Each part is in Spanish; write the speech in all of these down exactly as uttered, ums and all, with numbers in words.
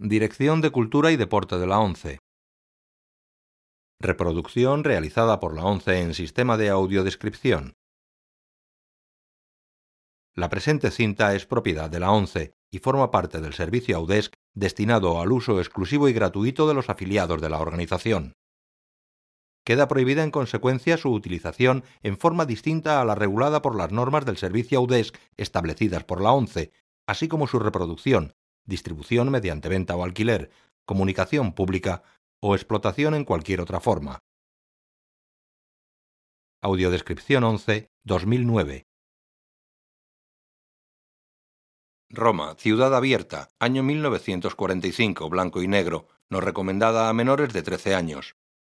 Dirección de Cultura y Deporte de la ONCE. Reproducción realizada por la ONCE en sistema de audiodescripción. La presente cinta es propiedad de la ONCE y forma parte del servicio Audesc destinado al uso exclusivo y gratuito de los afiliados de la organización. Queda prohibida en consecuencia su utilización en forma distinta a la regulada por las normas del servicio Audesc establecidas por la ONCE, así como su reproducción, distribución mediante venta o alquiler, comunicación pública o explotación en cualquier otra forma. Audiodescripción ONCE dos mil nueve. Roma, ciudad abierta, año mil novecientos cuarenta y cinco, blanco y negro, no recomendada a menores de trece años.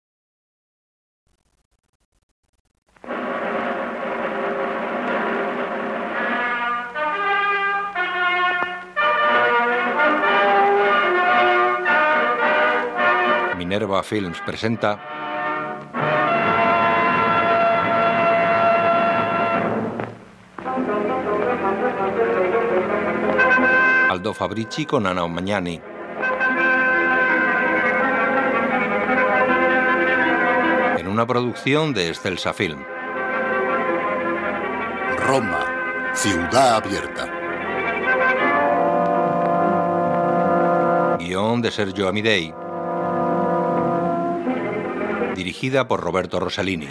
Minerva Films presenta Aldo Fabrici con Anna Magnani. En una producción de Excelsa Film. Roma, ciudad abierta. Guión de Sergio Amidei. Dirigida por Roberto Rossellini.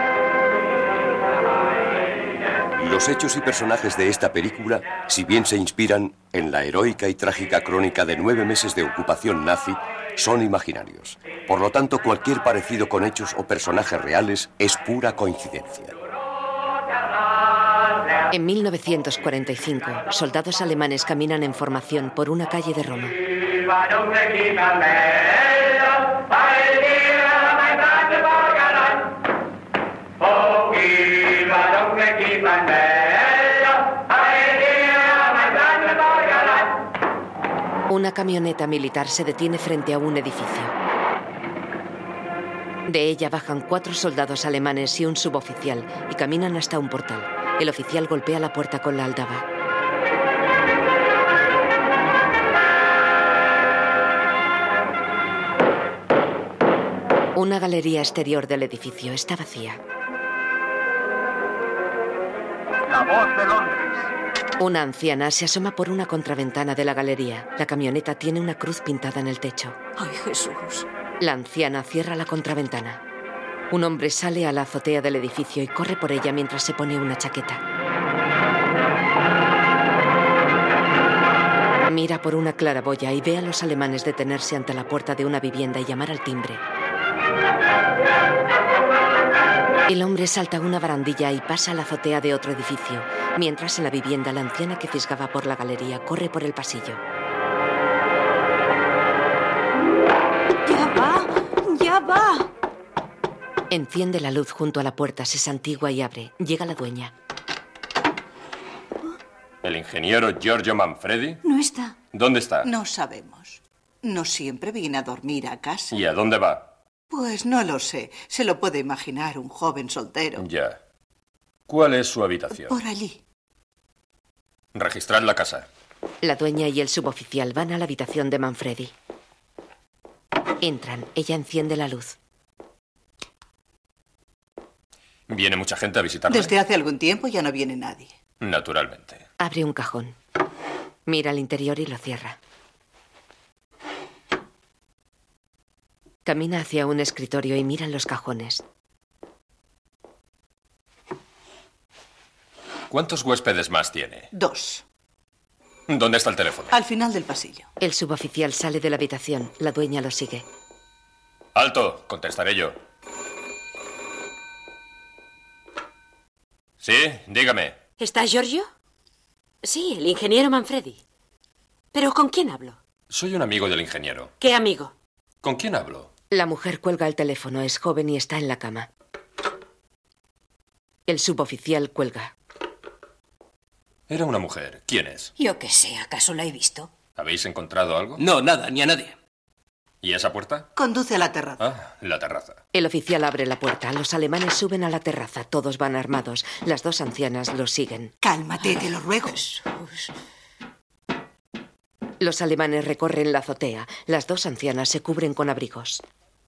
Los hechos y personajes de esta película, si bien se inspiran en la heroica y trágica crónica de nueve meses de ocupación nazi, son imaginarios. Por lo tanto, cualquier parecido con hechos o personajes reales es pura coincidencia. En mil novecientos cuarenta y cinco, soldados alemanes caminan en formación por una calle de Roma. Una camioneta militar se detiene frente a un edificio. De ella bajan cuatro soldados alemanes y un suboficial y caminan hasta un portal. El oficial golpea la puerta con la aldaba. Una galería exterior del edificio está vacía. La voz de Londres. Una anciana se asoma por una contraventana de la galería. La camioneta tiene una cruz pintada en el techo. ¡Ay, Jesús! La anciana cierra la contraventana. Un hombre sale a la azotea del edificio y corre por ella mientras se pone una chaqueta. Mira por una claraboya y ve a los alemanes detenerse ante la puerta de una vivienda y llamar al timbre. El hombre salta una barandilla y pasa a la azotea de otro edificio, mientras en la vivienda la anciana que fisgaba por la galería corre por el pasillo. ¡Ya va! ¡Ya va! Enciende la luz junto a la puerta, se santigua y abre. Llega la dueña. ¿El ingeniero Giorgio Manfredi? No está. ¿Dónde está? No sabemos. No siempre viene a dormir a casa. ¿Y a dónde va? Pues no lo sé. Se lo puede imaginar un joven soltero. Ya. ¿Cuál es su habitación? Por allí. Registrad la casa. La dueña y el suboficial van a la habitación de Manfredi. Entran. Ella enciende la luz. ¿Viene mucha gente a visitarle? Desde hace algún tiempo ya no viene nadie. Naturalmente. Abre un cajón. Mira al interior y lo cierra. Camina hacia un escritorio y mira en los cajones. ¿Cuántos huéspedes más tiene? Dos. ¿Dónde está el teléfono? Al final del pasillo. El suboficial sale de la habitación. La dueña lo sigue. Alto, contestaré yo. Sí, dígame. ¿Está Giorgio? Sí, el ingeniero Manfredi. ¿Pero con quién hablo? Soy un amigo del ingeniero. ¿Qué amigo? ¿Con quién hablo? La mujer cuelga el teléfono. Es joven y está en la cama. El suboficial cuelga. Era una mujer. ¿Quién es? Yo qué sé, ¿acaso la he visto? ¿Habéis encontrado algo? No, nada, ni a nadie. ¿Y esa puerta? Conduce a la terraza. Ah, la terraza. El oficial abre la puerta. Los alemanes suben a la terraza. Todos van armados. Las dos ancianas los siguen. Cálmate, te lo ruego. Jesús. Los alemanes recorren la azotea. Las dos ancianas se cubren con abrigos.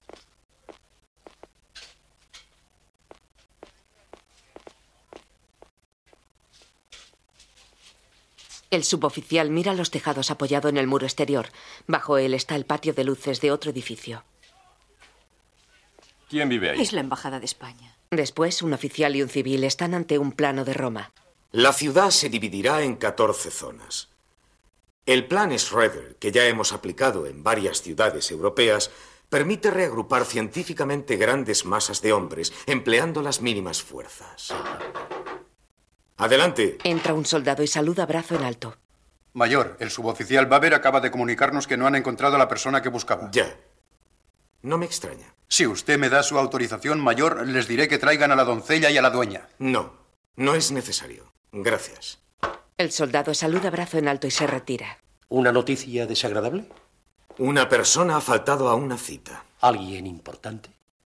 El suboficial mira los tejados apoyado en el muro exterior. Bajo él está el patio de luces de otro edificio. ¿Quién vive ahí? Es la Embajada de España. Después, un oficial y un civil están ante un plano de Roma. La ciudad se dividirá en catorce zonas. El plan Schroeder, que ya hemos aplicado en varias ciudades europeas, permite reagrupar científicamente grandes masas de hombres, empleando las mínimas fuerzas. Adelante. Entra un soldado y saluda brazo en alto. Mayor, el suboficial Baber acaba de comunicarnos que no han encontrado a la persona que buscaba. Ya. No me extraña. Si usted me da su autorización, mayor, les diré que traigan a la doncella y a la dueña. No, no es necesario. Gracias. El soldado saluda brazo en alto y se retira. ¿Una noticia desagradable? Una persona ha faltado a una cita. ¿Alguien importante?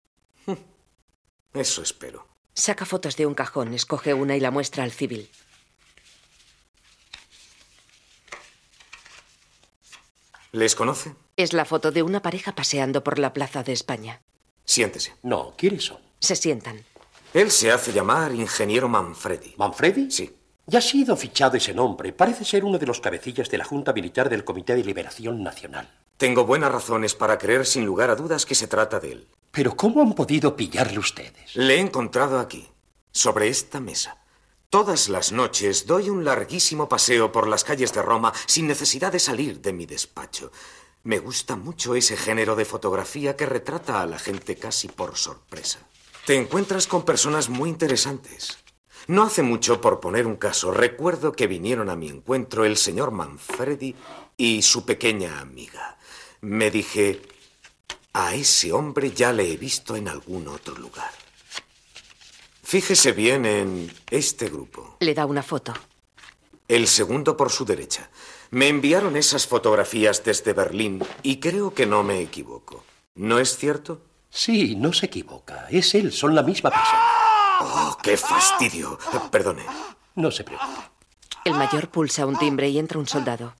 Eso espero. Saca fotos de un cajón, escoge una y la muestra al civil. ¿Les conoce? Es la foto de una pareja paseando por la Plaza de España. Siéntese. No, ¿quiénes son? Se sientan. Él se hace llamar ingeniero Manfredi. ¿Manfredi? Sí. Ya ha sido fichado ese nombre. Parece ser uno de los cabecillas de la Junta Militar del Comité de Liberación Nacional. Tengo buenas razones para creer sin lugar a dudas que se trata de él. ¿Pero cómo han podido pillarle ustedes? Le he encontrado aquí, sobre esta mesa. Todas las noches doy un larguísimo paseo por las calles de Roma sin necesidad de salir de mi despacho. Me gusta mucho ese género de fotografía que retrata a la gente casi por sorpresa. Te encuentras con personas muy interesantes. No hace mucho, por poner un caso, recuerdo que vinieron a mi encuentro el señor Manfredi y su pequeña amiga. Me dije, a ese hombre ya le he visto en algún otro lugar. Fíjese bien en este grupo. Le da una foto. El segundo por su derecha. Me enviaron esas fotografías desde Berlín y creo que no me equivoco. ¿No es cierto? Sí, no se equivoca. Es él, son la misma persona. ¡Oh, qué fastidio! Perdone. No se preocupe. El mayor pulsa un timbre y entra un soldado.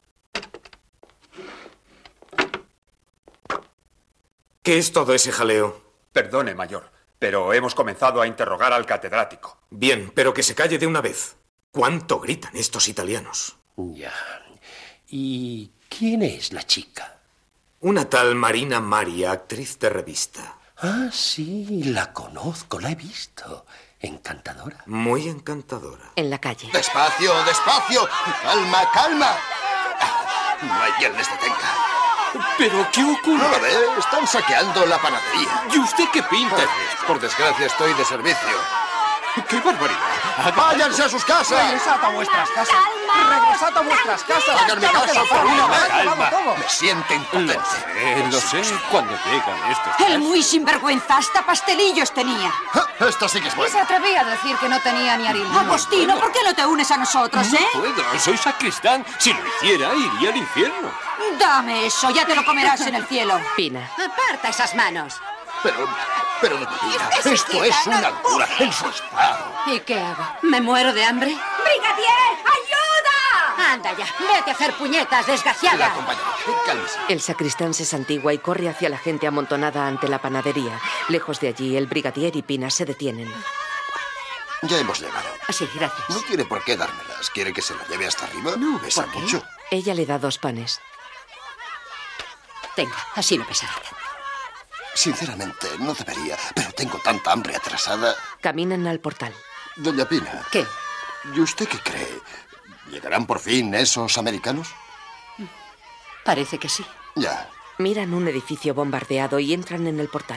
¿Qué es todo ese jaleo? Perdone, mayor, pero hemos comenzado a interrogar al catedrático. Bien, pero que se calle de una vez. ¿Cuánto gritan estos italianos? Ya. ¿Y quién es la chica? Una tal Marina Maria, actriz de revista. Ah, sí, la conozco, la he visto. Encantadora. Muy encantadora. En la calle. Despacio, despacio. Calma, calma. No hay quien les detenga. ¿Pero qué ocurre? ¿No lo ve? Están saqueando la panadería. ¿Y usted qué pinta? Por desgracia estoy de servicio. ¡Qué barbaridad! ¡Váyanse a sus casas! ¡Regresad a vuestras casas! ¡Regresad a vuestras casas! ¡Háganme caso por una vez! Calma. Me siento impotente. Eh, lo sé, cuando llegan estos... El muy sinvergüenza hasta pastelillos tenía. Esto sí que es Y bueno. se atrevía a decir que no tenía ni harina. Agostino, ¿por qué no te unes a nosotros, eh? No puedo, soy sacristán. Si lo hiciera, iría al infierno. Dame eso, ya te lo comerás en el cielo. Pina. Aparta esas manos. Pero, pero, doña Pina, esto es una locura en su estado. ¿Y qué hago? ¿Me muero de hambre? ¡Brigadier, ayuda! Anda ya, vete a hacer puñetas, La desgraciada. acompañaré. Cálmese. El sacristán se santigua y corre hacia la gente amontonada ante la panadería. Lejos de allí, el brigadier y Pina se detienen. Ya hemos llegado. Sí, gracias. No tiene por qué dármelas. ¿Quiere que se la lleve hasta arriba? No, Pesa ¿por qué? mucho. Ella le da dos panes. Tenga, así no pesará tanto. Sinceramente, no debería, pero tengo tanta hambre atrasada. Caminan al portal. Doña Pina. ¿Qué? ¿Y usted qué cree? ¿Llegarán por fin esos americanos? Parece que sí. Ya. Miran un edificio bombardeado y entran en el portal.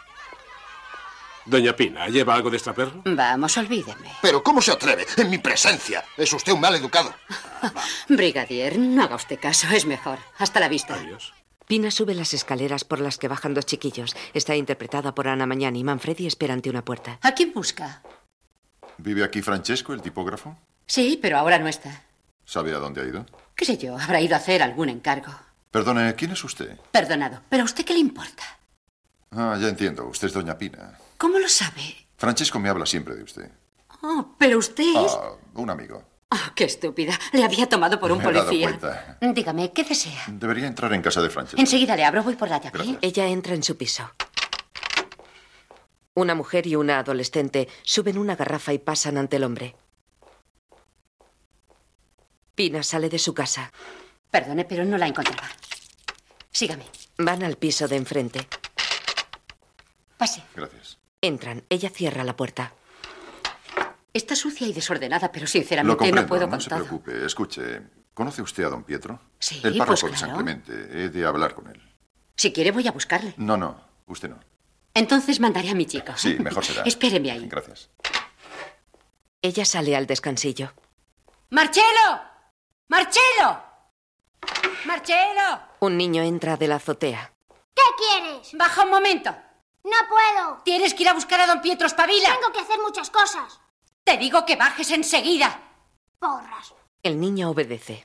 Doña Pina, ¿lleva algo de extraperlo? Vamos, olvídeme. ¿Pero cómo se atreve? En mi presencia. Es usted un mal educado. Brigadier, no haga usted caso, es mejor. Hasta la vista. Adiós. Pina sube las escaleras por las que bajan dos chiquillos. Está interpretada por Ana Magnani. Manfredi espera ante una puerta. ¿A quién busca? ¿Vive aquí Francesco, el tipógrafo? Sí, pero ahora no está. ¿Sabe a dónde ha ido? ¿Qué sé yo? Habrá ido a hacer algún encargo. Perdone, ¿quién es usted? Perdonado, ¿pero a usted qué le importa? Ah, ya entiendo. Usted es doña Pina. ¿Cómo lo sabe? Francesco me habla siempre de usted. Oh, pero usted es... Ah, un amigo. Oh, qué estúpida. Le había tomado por un Me he dado policía. cuenta. Dígame, ¿qué desea? Debería entrar en casa de Francesco. Enseguida le abro, voy por la llave. Gracias. Ella entra en su piso. Una mujer y una adolescente suben una garrafa y pasan ante el hombre. Pina sale de su casa. Perdone, pero no la encontraba. Sígame. Van al piso de enfrente. Pase. Gracias. Entran. Ella cierra la puerta. Está sucia y desordenada, pero Lo sinceramente comprendo, no puedo no con se todo. preocupe. Escuche, ¿conoce usted a don Pietro? Sí, El párroco pues de San claro. Clemente. He de hablar con él. Si quiere, voy a buscarle. No, no, usted no. Entonces mandaré a mi chico. Sí, mejor será. Espéreme ahí. Gracias. Ella sale al descansillo. ¡Marcelo! ¡Marcelo! ¡Marcelo! Un niño entra de la azotea. ¿Qué quieres? Baja un momento. No puedo. Tienes que ir a buscar a don Pietro, espabila. Tengo que hacer muchas cosas. Te digo que bajes enseguida. Porras. El niño obedece.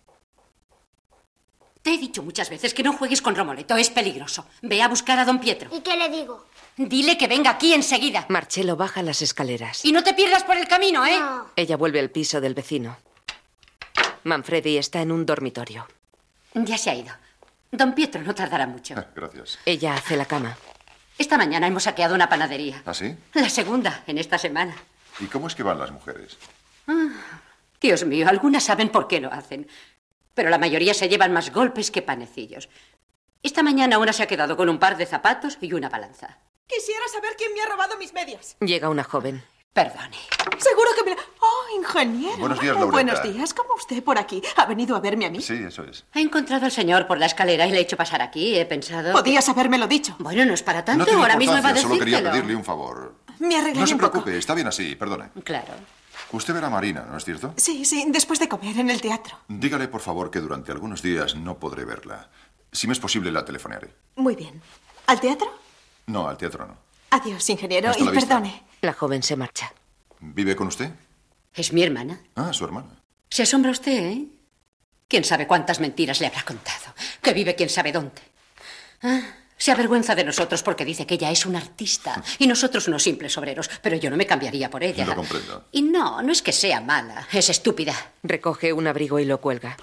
Te he dicho muchas veces que no juegues con Romoleto, es peligroso. Ve a buscar a don Pietro. ¿Y qué le digo? Dile que venga aquí enseguida. Marcelo baja las escaleras. Y no te pierdas por el camino, ¿eh? No. Ella vuelve al piso del vecino. Manfredi está en un dormitorio. Ya se ha ido. Don Pietro no tardará mucho. Ah, gracias. Ella hace la cama. Esta mañana hemos saqueado una panadería. ¿Ah, sí? La segunda en esta semana. ¿Y cómo es que van las mujeres? Ah, Dios mío, algunas saben por qué lo hacen. Pero la mayoría se llevan más golpes que panecillos. Esta mañana una se ha quedado con un par de zapatos y una balanza. Quisiera saber quién me ha robado mis medias. Llega una joven. Perdone. Seguro que me... la- ¡Oh, ingeniero! Buenos días, Oh, Laureta. buenos días. ¿Cómo usted por aquí? ¿Ha venido a verme a mí? Sí, eso es. He encontrado al señor por la escalera y le he hecho pasar aquí. He pensado... Podías habérmelo dicho. Bueno, no es para tanto. No tiene Ahora mismo iba a importancia, solo quería decírtelo. pedirle un favor. Me arreglaré No se un poco. preocupe, está bien así, perdone. Claro. Usted verá a Marina, ¿no es cierto? Sí, sí, después de comer en el teatro. Dígale, por favor, que durante algunos días no podré verla. Si me es posible, la telefonearé. Muy bien. ¿Al teatro? No, al teatro no. Adiós, ingeniero. Hasta Y la vista. perdone. La joven se marcha. ¿Vive con usted? Es mi hermana. Ah, su hermana. Se asombra usted, ¿eh? ¿Quién sabe cuántas mentiras le habrá contado? Que vive quién sabe dónde. Ah, se avergüenza de nosotros porque dice que ella es una artista y nosotros unos simples obreros, pero yo no me cambiaría por ella. Lo comprendo. Y no, no es que sea mala, es estúpida. Recoge un abrigo y lo cuelga.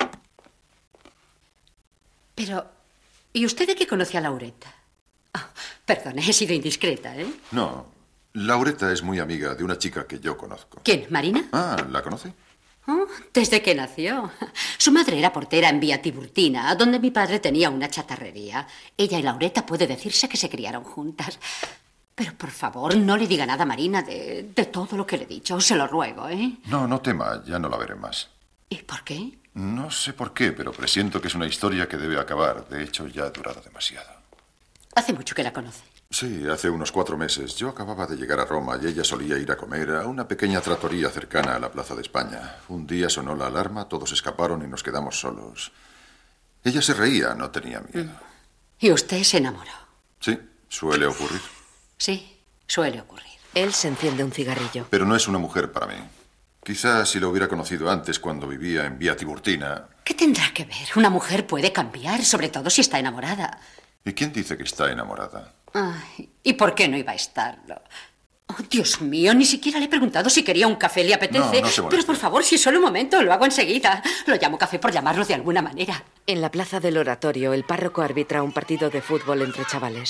Pero, ¿y usted de qué conoce a Laureta? Ah, perdone, he sido indiscreta, ¿eh? No, Laureta es muy amiga de una chica que yo conozco. ¿Quién, Marina? Ah, ¿la conoce? Oh, desde que nació. Su madre era portera en Vía Tiburtina, donde mi padre tenía una chatarrería. Ella y Laureta puede decirse que se criaron juntas. Pero, por favor, no le diga nada a Marina de, de todo lo que le he dicho. Se lo ruego, ¿eh? No, no tema, ya no la veré más. ¿Y por qué? No sé por qué, pero presiento que es una historia que debe acabar. De hecho, ya ha durado demasiado. Hace mucho que la conoce. Sí, hace unos cuatro meses. Yo acababa de llegar a Roma y ella solía ir a comer a una pequeña trattoria cercana a la Plaza de España. Un día sonó la alarma, todos escaparon y nos quedamos solos. Ella se reía, no tenía miedo. ¿Y usted se enamoró? Sí, suele ocurrir. Sí, suele ocurrir. Él se enciende un cigarrillo. Pero no es una mujer para mí. Quizás si lo hubiera conocido antes, cuando vivía en Vía Tiburtina. ¿Qué tendrá que ver? Una mujer puede cambiar, sobre todo si está enamorada. ¿Y quién dice que está enamorada? Ay, ¿y por qué no iba a estarlo? Oh, Dios mío, ni siquiera le he preguntado si quería un café, ¿le apetece? No, no se moleste. Pero por favor, si solo un momento, lo hago enseguida. Lo llamo café por llamarlo de alguna manera. En la plaza del oratorio, el párroco arbitra un partido de fútbol entre chavales.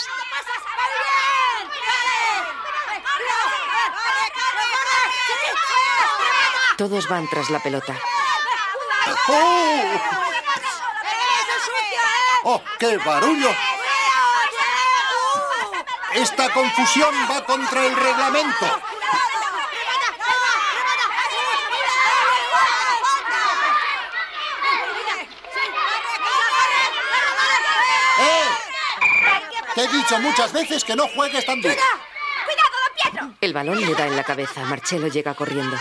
Todos van tras la pelota. ¡Oh! ¡Oh, qué barullo! Esta confusión va contra el reglamento. ¡Eh! Te he dicho muchas veces que no juegues tan duro. ¡Cuidado, don Pietro! El balón le da en la cabeza. Marcelo llega corriendo.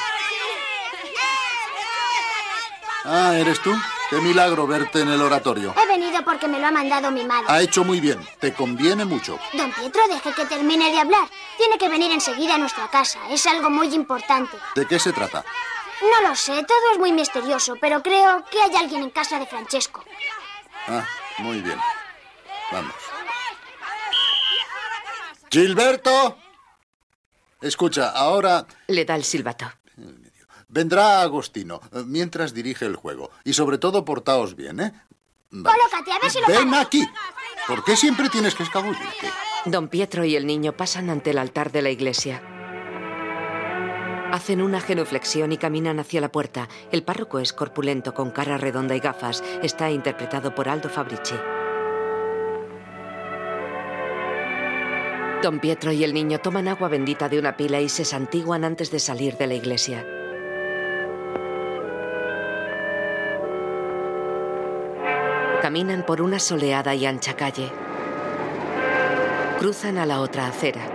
Ah, ¿eres tú? Qué milagro verte en el oratorio. He venido porque me lo ha mandado mi madre. Ha hecho muy bien. Te conviene mucho. Don Pietro, deje que termine de hablar. Tiene que venir enseguida a nuestra casa. Es algo muy importante. ¿De qué se trata? No lo sé, todo es muy misterioso, pero creo que hay alguien en casa de Francesco. Ah, muy bien. Vamos. ¡Gilberto! Escucha, ahora... Le da el silbato. Vendrá Agostino, mientras dirige el juego. Y sobre todo, portaos bien, ¿eh? Vamos. Colócate, a ver si lo Ven pagas. aquí. ¿Por qué siempre tienes que escabullirte? Don Pietro y el niño pasan ante el altar de la iglesia. Hacen una genuflexión y caminan hacia la puerta. El párroco es corpulento, con cara redonda y gafas. Está interpretado por Aldo Fabrici. Don Pietro y el niño toman agua bendita de una pila y se santiguan antes de salir de la iglesia. Caminan por una soleada y ancha calle. Cruzan a la otra acera.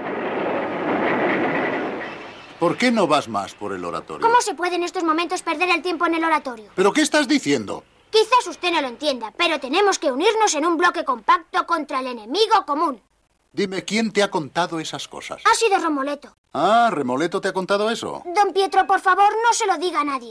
¿Por qué no vas más por el oratorio? ¿Cómo se puede en estos momentos perder el tiempo en el oratorio? ¿Pero qué estás diciendo? Quizás usted no lo entienda, pero tenemos que unirnos en un bloque compacto contra el enemigo común. Dime, ¿quién te ha contado esas cosas? Ha sido Romoleto. Ah, ¿Remoleto te ha contado eso? Don Pietro, por favor, no se lo diga a nadie.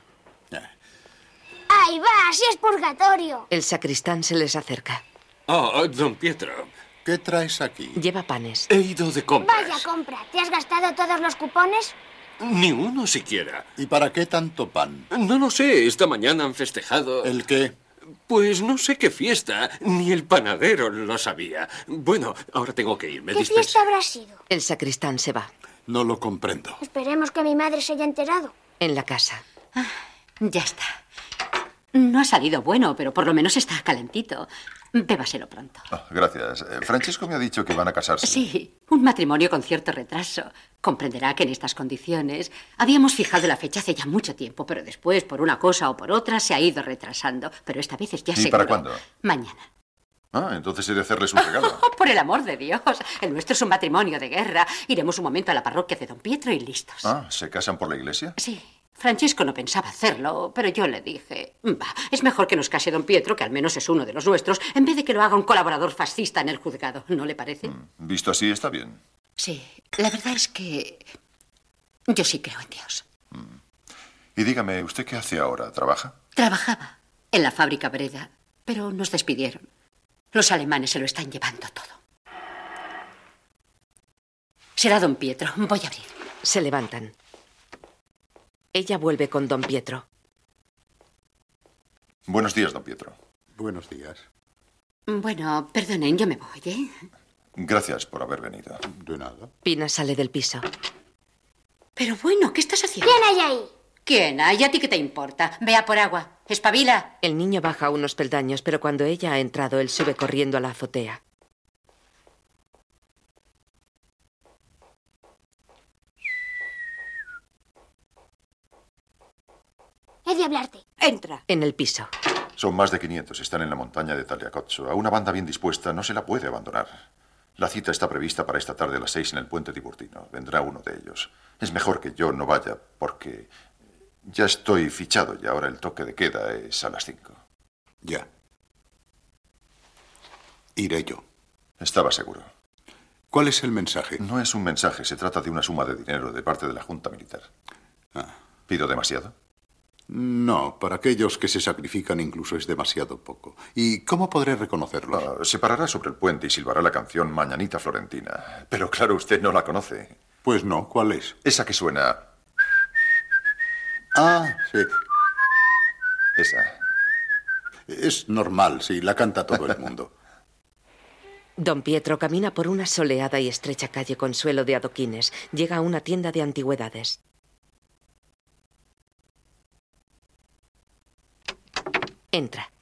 ¡Ahí va! ¡Así es purgatorio! El sacristán se les acerca. Oh, don Pietro. ¿Qué traes aquí? Lleva panes. He ido de compras. Vaya compra. ¿Te has gastado todos los cupones? Ni uno siquiera. ¿Y para qué tanto pan? No lo sé. Esta mañana han festejado... ¿El qué? Pues no sé qué fiesta. Ni el panadero lo sabía. Bueno, ahora tengo que irme. ¿Qué Dispense. fiesta habrá sido? El sacristán se va. No lo comprendo. Esperemos que mi madre se haya enterado. En la casa. Ah, ya está. No ha salido bueno, pero por lo menos está calentito. Bébaselo pronto. Oh, gracias. Eh, Francesco me ha dicho que van a casarse. Sí, un matrimonio con cierto retraso. Comprenderá que en estas condiciones habíamos fijado la fecha hace ya mucho tiempo, pero después, por una cosa o por otra, se ha ido retrasando. Pero esta vez es ya ¿Y seguro. para cuándo? Mañana. Ah, entonces he de hacerles un regalo. Oh, por el amor de Dios. El nuestro es un matrimonio de guerra. Iremos un momento a la parroquia de Don Pietro y listos. Ah, ¿se casan por la iglesia? Sí. Francesco no pensaba hacerlo, pero yo le dije, va, es mejor que nos case don Pietro, que al menos es uno de los nuestros, en vez de que lo haga un colaborador fascista en el juzgado. ¿No le parece? Mm, visto así, está bien. Sí, la verdad es que yo sí creo en Dios. Mm. Y dígame, ¿usted qué hace ahora? ¿Trabaja? Trabajaba en la fábrica Breda, pero nos despidieron. Los alemanes se lo están llevando todo. Será don Pietro. Voy a abrir. Se levantan. Ella vuelve con don Pietro. Buenos días, don Pietro. Buenos días. Bueno, perdonen, yo me voy, ¿eh? Gracias por haber venido. De nada. Pina sale del piso. Pero bueno, ¿qué estás haciendo? ¿Quién hay ahí? ¿Quién hay? ¿A ti qué te importa? Vea por agua. Espabila. El niño baja unos peldaños, pero cuando ella ha entrado, él sube corriendo a la azotea. He de hablarte. Entra. En el piso. Son más de quinientos. Están en la montaña de Tagliacozzo. A una banda bien dispuesta no se la puede abandonar. La cita está prevista para esta tarde a las seis en el puente Tiburtino. Vendrá uno de ellos. Es mejor que yo no vaya porque ya estoy fichado y ahora el toque de queda es a las cinco. Ya. Iré yo. Estaba seguro. ¿Cuál es el mensaje? No es un mensaje. Se trata de una suma de dinero de parte de la Junta Militar. Ah. ¿Pido demasiado? No, para aquellos que se sacrifican incluso es demasiado poco. ¿Y cómo podré reconocerlo? Uh, se parará sobre el puente y silbará la canción Mañanita Florentina. Pero claro, usted no la conoce. Pues no, ¿cuál es? Esa que suena... Ah, sí. Esa. Es normal, sí, la canta todo el mundo. Don Pietro camina por una soleada y estrecha calle con suelo de adoquines. Llega a una tienda de antigüedades. Entra.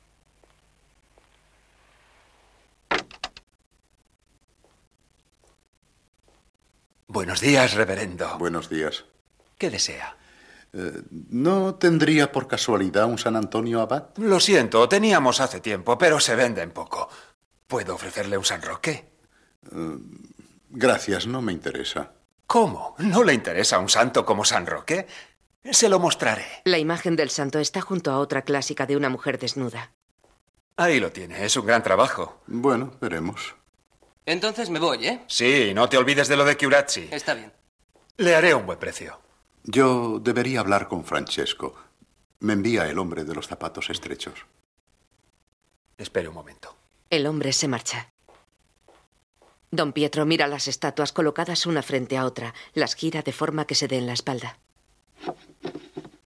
Buenos días, reverendo. Buenos días. ¿Qué desea? Eh, ¿No tendría por casualidad un San Antonio Abad? Lo siento, teníamos hace tiempo, pero se venden poco. ¿Puedo ofrecerle un San Roque? Uh, gracias, no me interesa. ¿Cómo? ¿No le interesa un santo como San Roque? Se lo mostraré. La imagen del santo está junto a otra clásica de una mujer desnuda. Ahí lo tiene, es un gran trabajo. Bueno, veremos. Entonces me voy, ¿eh? Sí, no te olvides de lo de Chiurazzi. Está bien. Le haré un buen precio. Yo debería hablar con Francesco. Me envía el hombre de los zapatos estrechos. Espere un momento. El hombre se marcha. Don Pietro mira las estatuas colocadas una frente a otra. Las gira de forma que se dé en la espalda.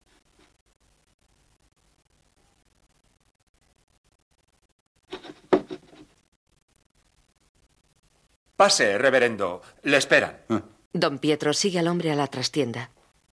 Pase, reverendo. Le esperan. Don Pietro sigue al hombre a la trastienda.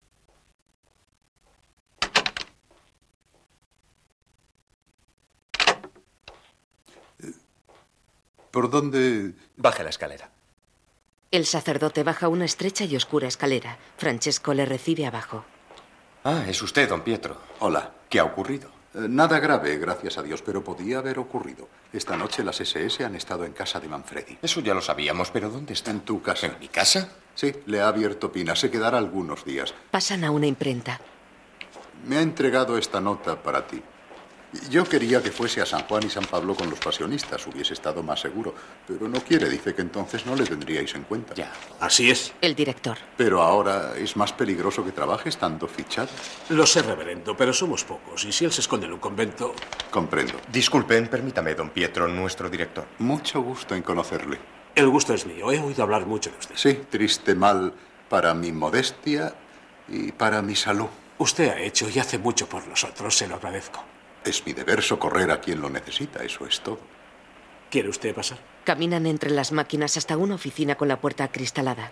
¿Por dónde...? Baje la escalera. El sacerdote baja una estrecha y oscura escalera. Francesco le recibe abajo. Ah, es usted, don Pietro. Hola. ¿Qué ha ocurrido? Eh, nada grave, gracias a Dios, pero podía haber ocurrido. Esta noche las ese ese han estado en casa de Manfredi. Eso ya lo sabíamos, pero ¿dónde está? En tu casa. ¿En mi casa? Sí, le ha abierto Pina. Se quedará algunos días. Pasan a una imprenta. Me ha entregado esta nota para ti. Yo quería que fuese a San Juan y San Pablo con los pasionistas. Hubiese estado más seguro. Pero no quiere. Dice que entonces no le tendríais en cuenta. Ya. Así es. El director. Pero ahora es más peligroso que trabaje estando fichado. Lo sé, reverendo, pero somos pocos. Y si él se esconde en un convento... Comprendo. Disculpen, permítame, don Pietro, nuestro director. Mucho gusto en conocerle. El gusto es mío. He oído hablar mucho de usted. Sí, triste mal para mi modestia y para mi salud. Usted ha hecho y hace mucho por nosotros. Se lo agradezco. Es mi deber socorrer a quien lo necesita, eso es todo. ¿Quiere usted pasar? Caminan entre las máquinas hasta una oficina con la puerta acristalada.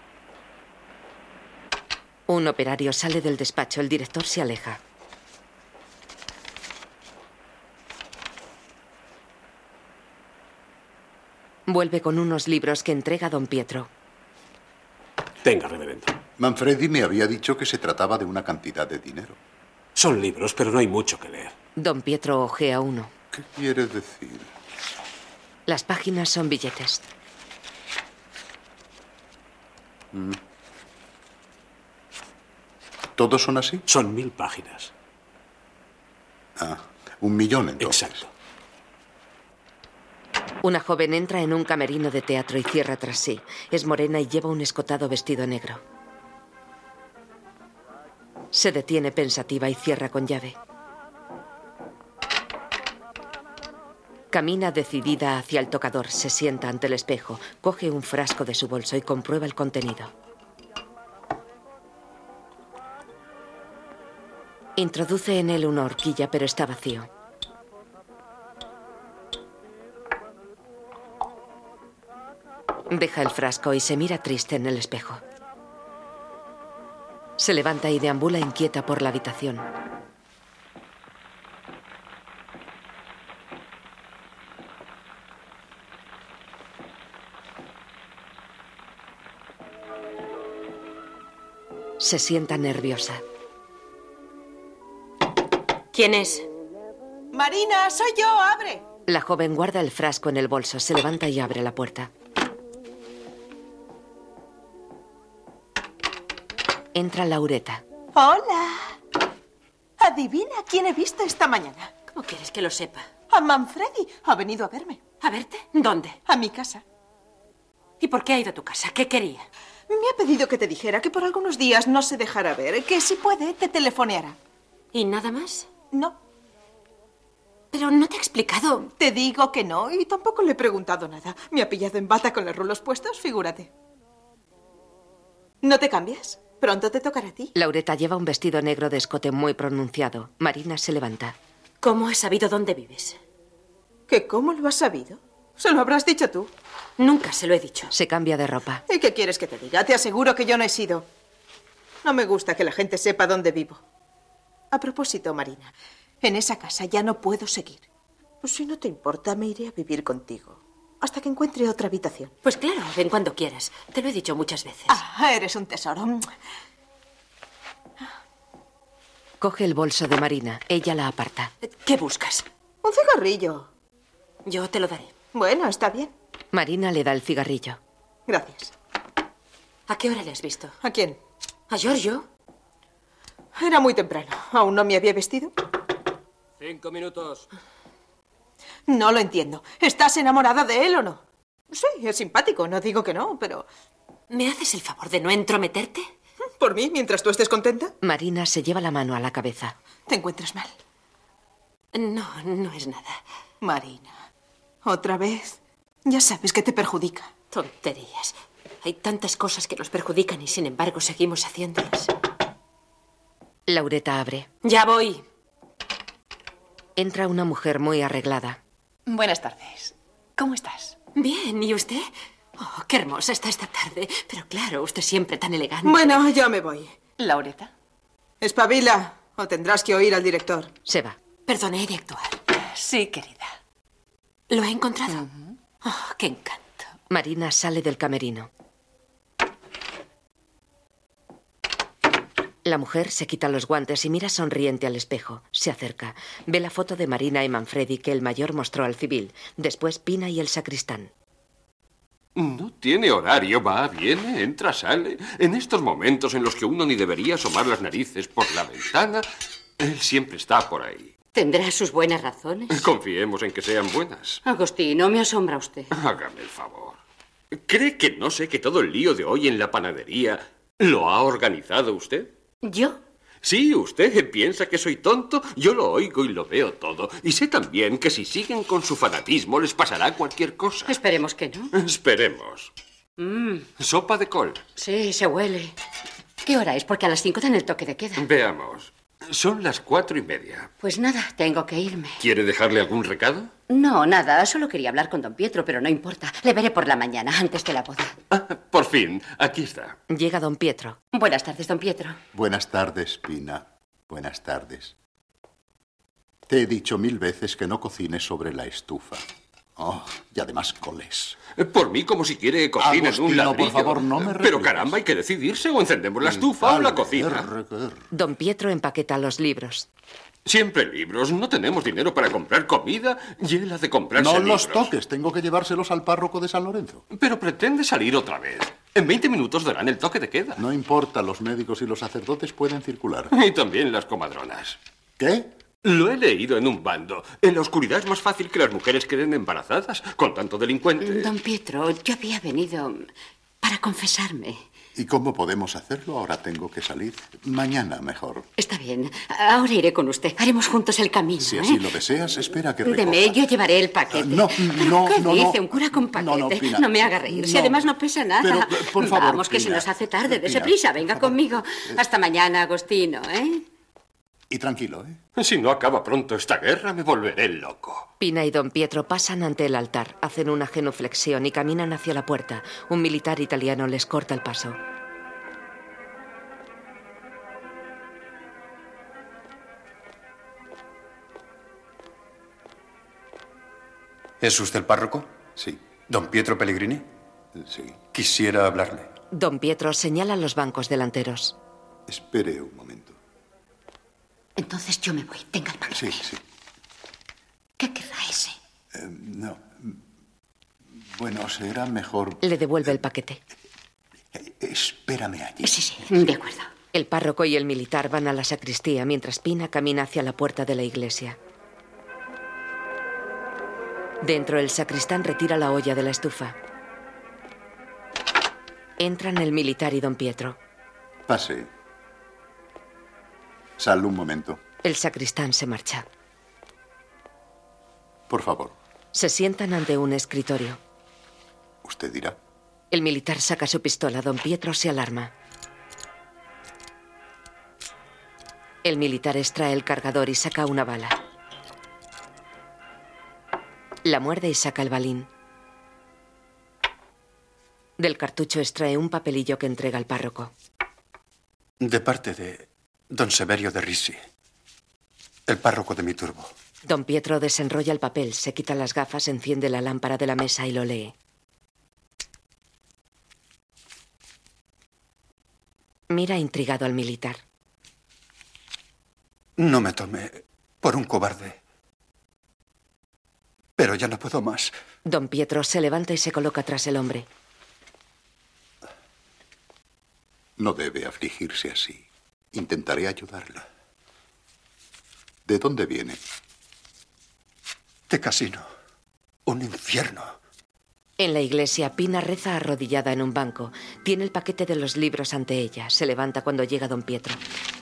Un operario sale del despacho. El director se aleja. Vuelve con unos libros que entrega a don Pietro. Tenga, reverendo. Manfredi me había dicho que se trataba de una cantidad de dinero. Son libros, pero no hay mucho que leer. Don Pietro ojea uno. ¿Qué quiere decir? Las páginas son billetes. Mm. ¿Todos son así? Son mil páginas. Ah, un millón entonces. Exacto. Una joven entra en un camerino de teatro y cierra tras sí. Es morena y lleva un escotado vestido negro. Se detiene pensativa y cierra con llave. Camina decidida hacia el tocador, se sienta ante el espejo, coge un frasco de su bolso y comprueba el contenido. Introduce en él una horquilla, pero está vacío. Deja el frasco y se mira triste en el espejo. Se levanta y deambula inquieta por la habitación. Se sienta nerviosa. ¿Quién es? Marina, soy yo, abre. La joven guarda el frasco en el bolso, se levanta y abre la puerta. Entra Laureta. Hola. Adivina quién he visto esta mañana. ¿Cómo quieres que lo sepa? A Manfredi. Ha venido a verme. ¿A verte? ¿Dónde? A mi casa. ¿Y por qué ha ido a tu casa? ¿Qué quería? Me ha pedido que te dijera que por algunos días no se dejará ver, que si puede te telefoneará. ¿Y nada más? No. Pero no te he explicado. Te digo que no y tampoco le he preguntado nada. Me ha pillado en bata con los rulos puestos, figúrate. ¿No te cambias? Pronto te tocará a ti. Laureta lleva un vestido negro de escote muy pronunciado. Marina se levanta. ¿Cómo has sabido dónde vives? ¿Que cómo lo has sabido? Se lo habrás dicho tú. Nunca se lo he dicho. Se cambia de ropa. ¿Y qué quieres que te diga? Te aseguro que yo no he sido. No me gusta que la gente sepa dónde vivo. A propósito, Marina, en esa casa ya no puedo seguir. Pues si no te importa, me iré a vivir contigo. Hasta que encuentre otra habitación. Pues claro, ven cuando quieras. Te lo he dicho muchas veces. Ah, eres un tesoro. Coge el bolso de Marina. Ella la aparta. ¿Qué buscas? Un cigarrillo. Yo te lo daré. Bueno, está bien. Marina le da el cigarrillo. Gracias. ¿A qué hora le has visto? ¿A quién? ¿A Giorgio? Era muy temprano. ¿Aún no me había vestido? Cinco minutos. No lo entiendo. ¿Estás enamorada de él o no? Sí, es simpático, no digo que no, pero... ¿Me haces el favor de no entrometerte? ¿Por mí, mientras tú estés contenta? Marina se lleva la mano a la cabeza. ¿Te encuentras mal? No, no es nada. Marina, ¿otra vez? Ya sabes que te perjudica. Tonterías. Hay tantas cosas que nos perjudican y sin embargo seguimos haciéndolas. Laureta abre. Ya voy. Entra una mujer muy arreglada. Buenas tardes. ¿Cómo estás? Bien, ¿y usted? Oh, qué hermosa está esta tarde. Pero claro, usted siempre tan elegante. Bueno, yo me voy. Laureta. Espabila, o tendrás que oír al director. Se va. Perdone, he de actuar. Sí, querida. ¿Lo ha encontrado? Uh-huh. Oh, qué encanto. Marina sale del camerino. La mujer se quita los guantes y mira sonriente al espejo. Se acerca. Ve la foto de Marina y Manfredi que el mayor mostró al civil. Después Pina y el sacristán. No tiene horario, va, viene, entra, sale. En estos momentos en los que uno ni debería asomar las narices por la ventana, él siempre está por ahí. ¿Tendrá sus buenas razones? Confiemos en que sean buenas. Agostino, me asombra usted. Hágame el favor. ¿Cree que no sé que todo el lío de hoy en la panadería lo ha organizado usted? ¿Yo? Sí, usted piensa que soy tonto. Yo lo oigo y lo veo todo. Y sé también que si siguen con su fanatismo les pasará cualquier cosa. Esperemos que no. Esperemos. Mm. Sopa de col. Sí, se huele. ¿Qué hora es? Porque a las cinco dan el toque de queda. Veamos. Son las cuatro y media. Pues nada, tengo que irme. ¿Quiere dejarle algún recado? No, nada. Solo quería hablar con don Pietro, pero no importa. Le veré por la mañana, antes de la boda. Ah, por fin, aquí está. Llega don Pietro. Buenas tardes, don Pietro. Buenas tardes, Pina. Buenas tardes. Te he dicho mil veces que no cocines sobre la estufa. Oh, y además coles. Por mí, como si quiere cocina en un ladrillo. Por favor, no me Pero caramba, hay que decidirse o encendemos la estufa o la cocina. Don Pietro empaqueta los libros. Siempre libros. No tenemos dinero para comprar comida y él ha de comprarse No libros. los toques. Tengo que llevárselos al párroco de San Lorenzo. Pero pretende salir otra vez. En veinte minutos darán el toque de queda. No importa. Los médicos y los sacerdotes pueden circular. Y también las comadronas. ¿Qué? Lo he leído en un bando. En la oscuridad es más fácil que las mujeres queden embarazadas con tanto delincuente. Don Pietro, yo había venido para confesarme. ¿Y cómo podemos hacerlo? Ahora tengo que salir. Mañana mejor. Está bien. Ahora iré con usted. Haremos juntos el camino. Si ¿eh? así lo deseas, espera que recoja. Deme, yo llevaré el paquete. No, no, ¿Qué no, dice? no. Un cura con paquete. No, no, Pina. No me haga reír. Si No. además no pesa nada. Pero, por favor, Vamos, que Pina. se nos hace tarde. Dese Pina, prisa. Venga por favor. conmigo. Hasta mañana, Agostino, ¿eh? Y tranquilo, ¿eh? Si no acaba pronto esta guerra, me volveré loco. Pina y don Pietro pasan ante el altar, hacen una genuflexión y caminan hacia la puerta. Un militar italiano les corta el paso. ¿Es usted el párroco? Sí. ¿Don Pietro Pellegrini? Sí. Quisiera hablarle. Don Pietro señala los bancos delanteros. Espere un momento. Entonces yo me voy. Tenga el paquete. Sí, sí. ¿Qué querrá ese? Eh, no. Bueno, será mejor... Le devuelve el paquete. Espérame allí. Sí, sí, de acuerdo. El párroco y el militar van a la sacristía mientras Pina camina hacia la puerta de la iglesia. Dentro, el sacristán retira la olla de la estufa. Entran el militar y don Pietro. Pase. Sal un momento. El sacristán se marcha. Por favor. Se sientan ante un escritorio. Usted dirá. El militar saca su pistola. Don Pietro se alarma. El militar extrae el cargador y saca una bala. La muerde y saca el balín. Del cartucho extrae un papelillo que entrega al párroco. De parte de don Severio de Risi, el párroco de mi turbo. Don Pietro desenrolla el papel, se quita las gafas, enciende la lámpara de la mesa y lo lee. Mira intrigado al militar. No me tome por un cobarde. Pero ya no puedo más. Don Pietro se levanta y se coloca tras el hombre. No debe afligirse así. Intentaré ayudarla. ¿De dónde viene? De Casino. Un infierno. En la iglesia, Pina reza arrodillada en un banco. Tiene el paquete de los libros ante ella. Se levanta cuando llega don Pietro.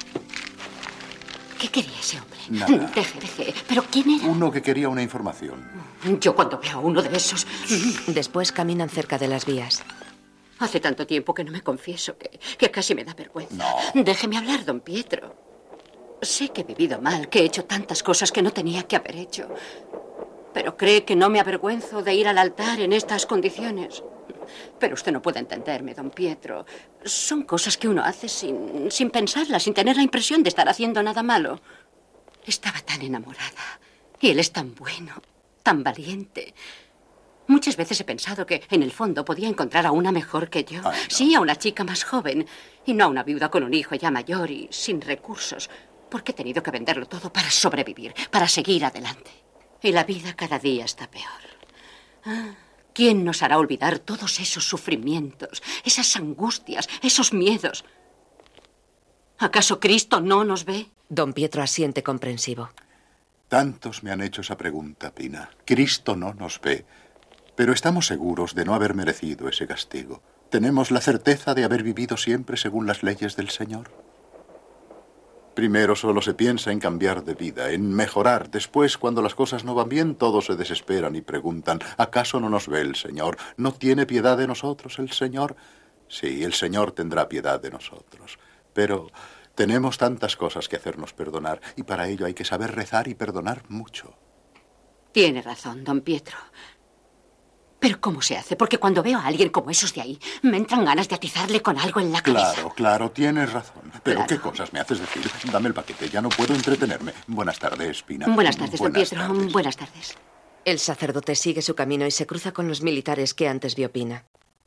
¿Qué quería ese hombre? Nada. Deje, deje. ¿Pero quién era? Uno que quería una información. Yo cuando veo a uno de esos... Después caminan cerca de las vías. Hace tanto tiempo que no me confieso que, que casi me da vergüenza. No. Déjeme hablar, don Pietro. Sé que he vivido mal, que he hecho tantas cosas que no tenía que haber hecho. Pero ¿cree que no me avergüenzo de ir al altar en estas condiciones? Pero usted no puede entenderme, don Pietro. Son cosas que uno hace sin, sin pensarlas, sin tener la impresión de estar haciendo nada malo. Estaba tan enamorada. Y él es tan bueno, tan valiente. Muchas veces he pensado que, en el fondo, podía encontrar a una mejor que yo. Ay, no. Sí, a una chica más joven. Y no a una viuda con un hijo ya mayor y sin recursos. Porque he tenido que venderlo todo para sobrevivir, para seguir adelante. Y la vida cada día está peor. Ah, ¿quién nos hará olvidar todos esos sufrimientos, esas angustias, esos miedos? ¿Acaso Cristo no nos ve? Don Pietro asiente comprensivo. Tantos me han hecho esa pregunta, Pina. Cristo no nos ve, pero estamos seguros de no haber merecido ese castigo. Tenemos la certeza de haber vivido siempre según las leyes del Señor. Primero solo se piensa en cambiar de vida, en mejorar. Después, cuando las cosas no van bien, todos se desesperan y preguntan, ¿acaso no nos ve el Señor? ¿No tiene piedad de nosotros el Señor? Sí, el Señor tendrá piedad de nosotros. Pero tenemos tantas cosas que hacernos perdonar, y para ello hay que saber rezar y perdonar mucho. Tiene razón, don Pietro. Pero ¿cómo se hace? Porque cuando veo a alguien como esos de ahí, me entran ganas de atizarle con algo en la cabeza. Claro, claro, tienes razón. Pero Claro. ¿qué cosas me haces decir? Dame el paquete, ya no puedo entretenerme. Buenas tardes, Pina. Buenas tardes, don Buenas Pietro. tardes. Buenas tardes. El sacerdote sigue su camino y se cruza con los militares que antes vio Pina.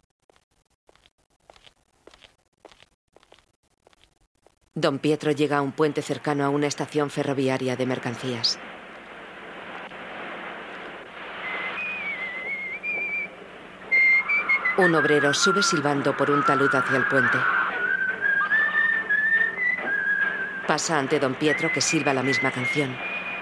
Don Pietro llega a un puente cercano a una estación ferroviaria de mercancías. Un obrero sube silbando por un talud hacia el puente. Pasa ante don Pietro, que silba la misma canción.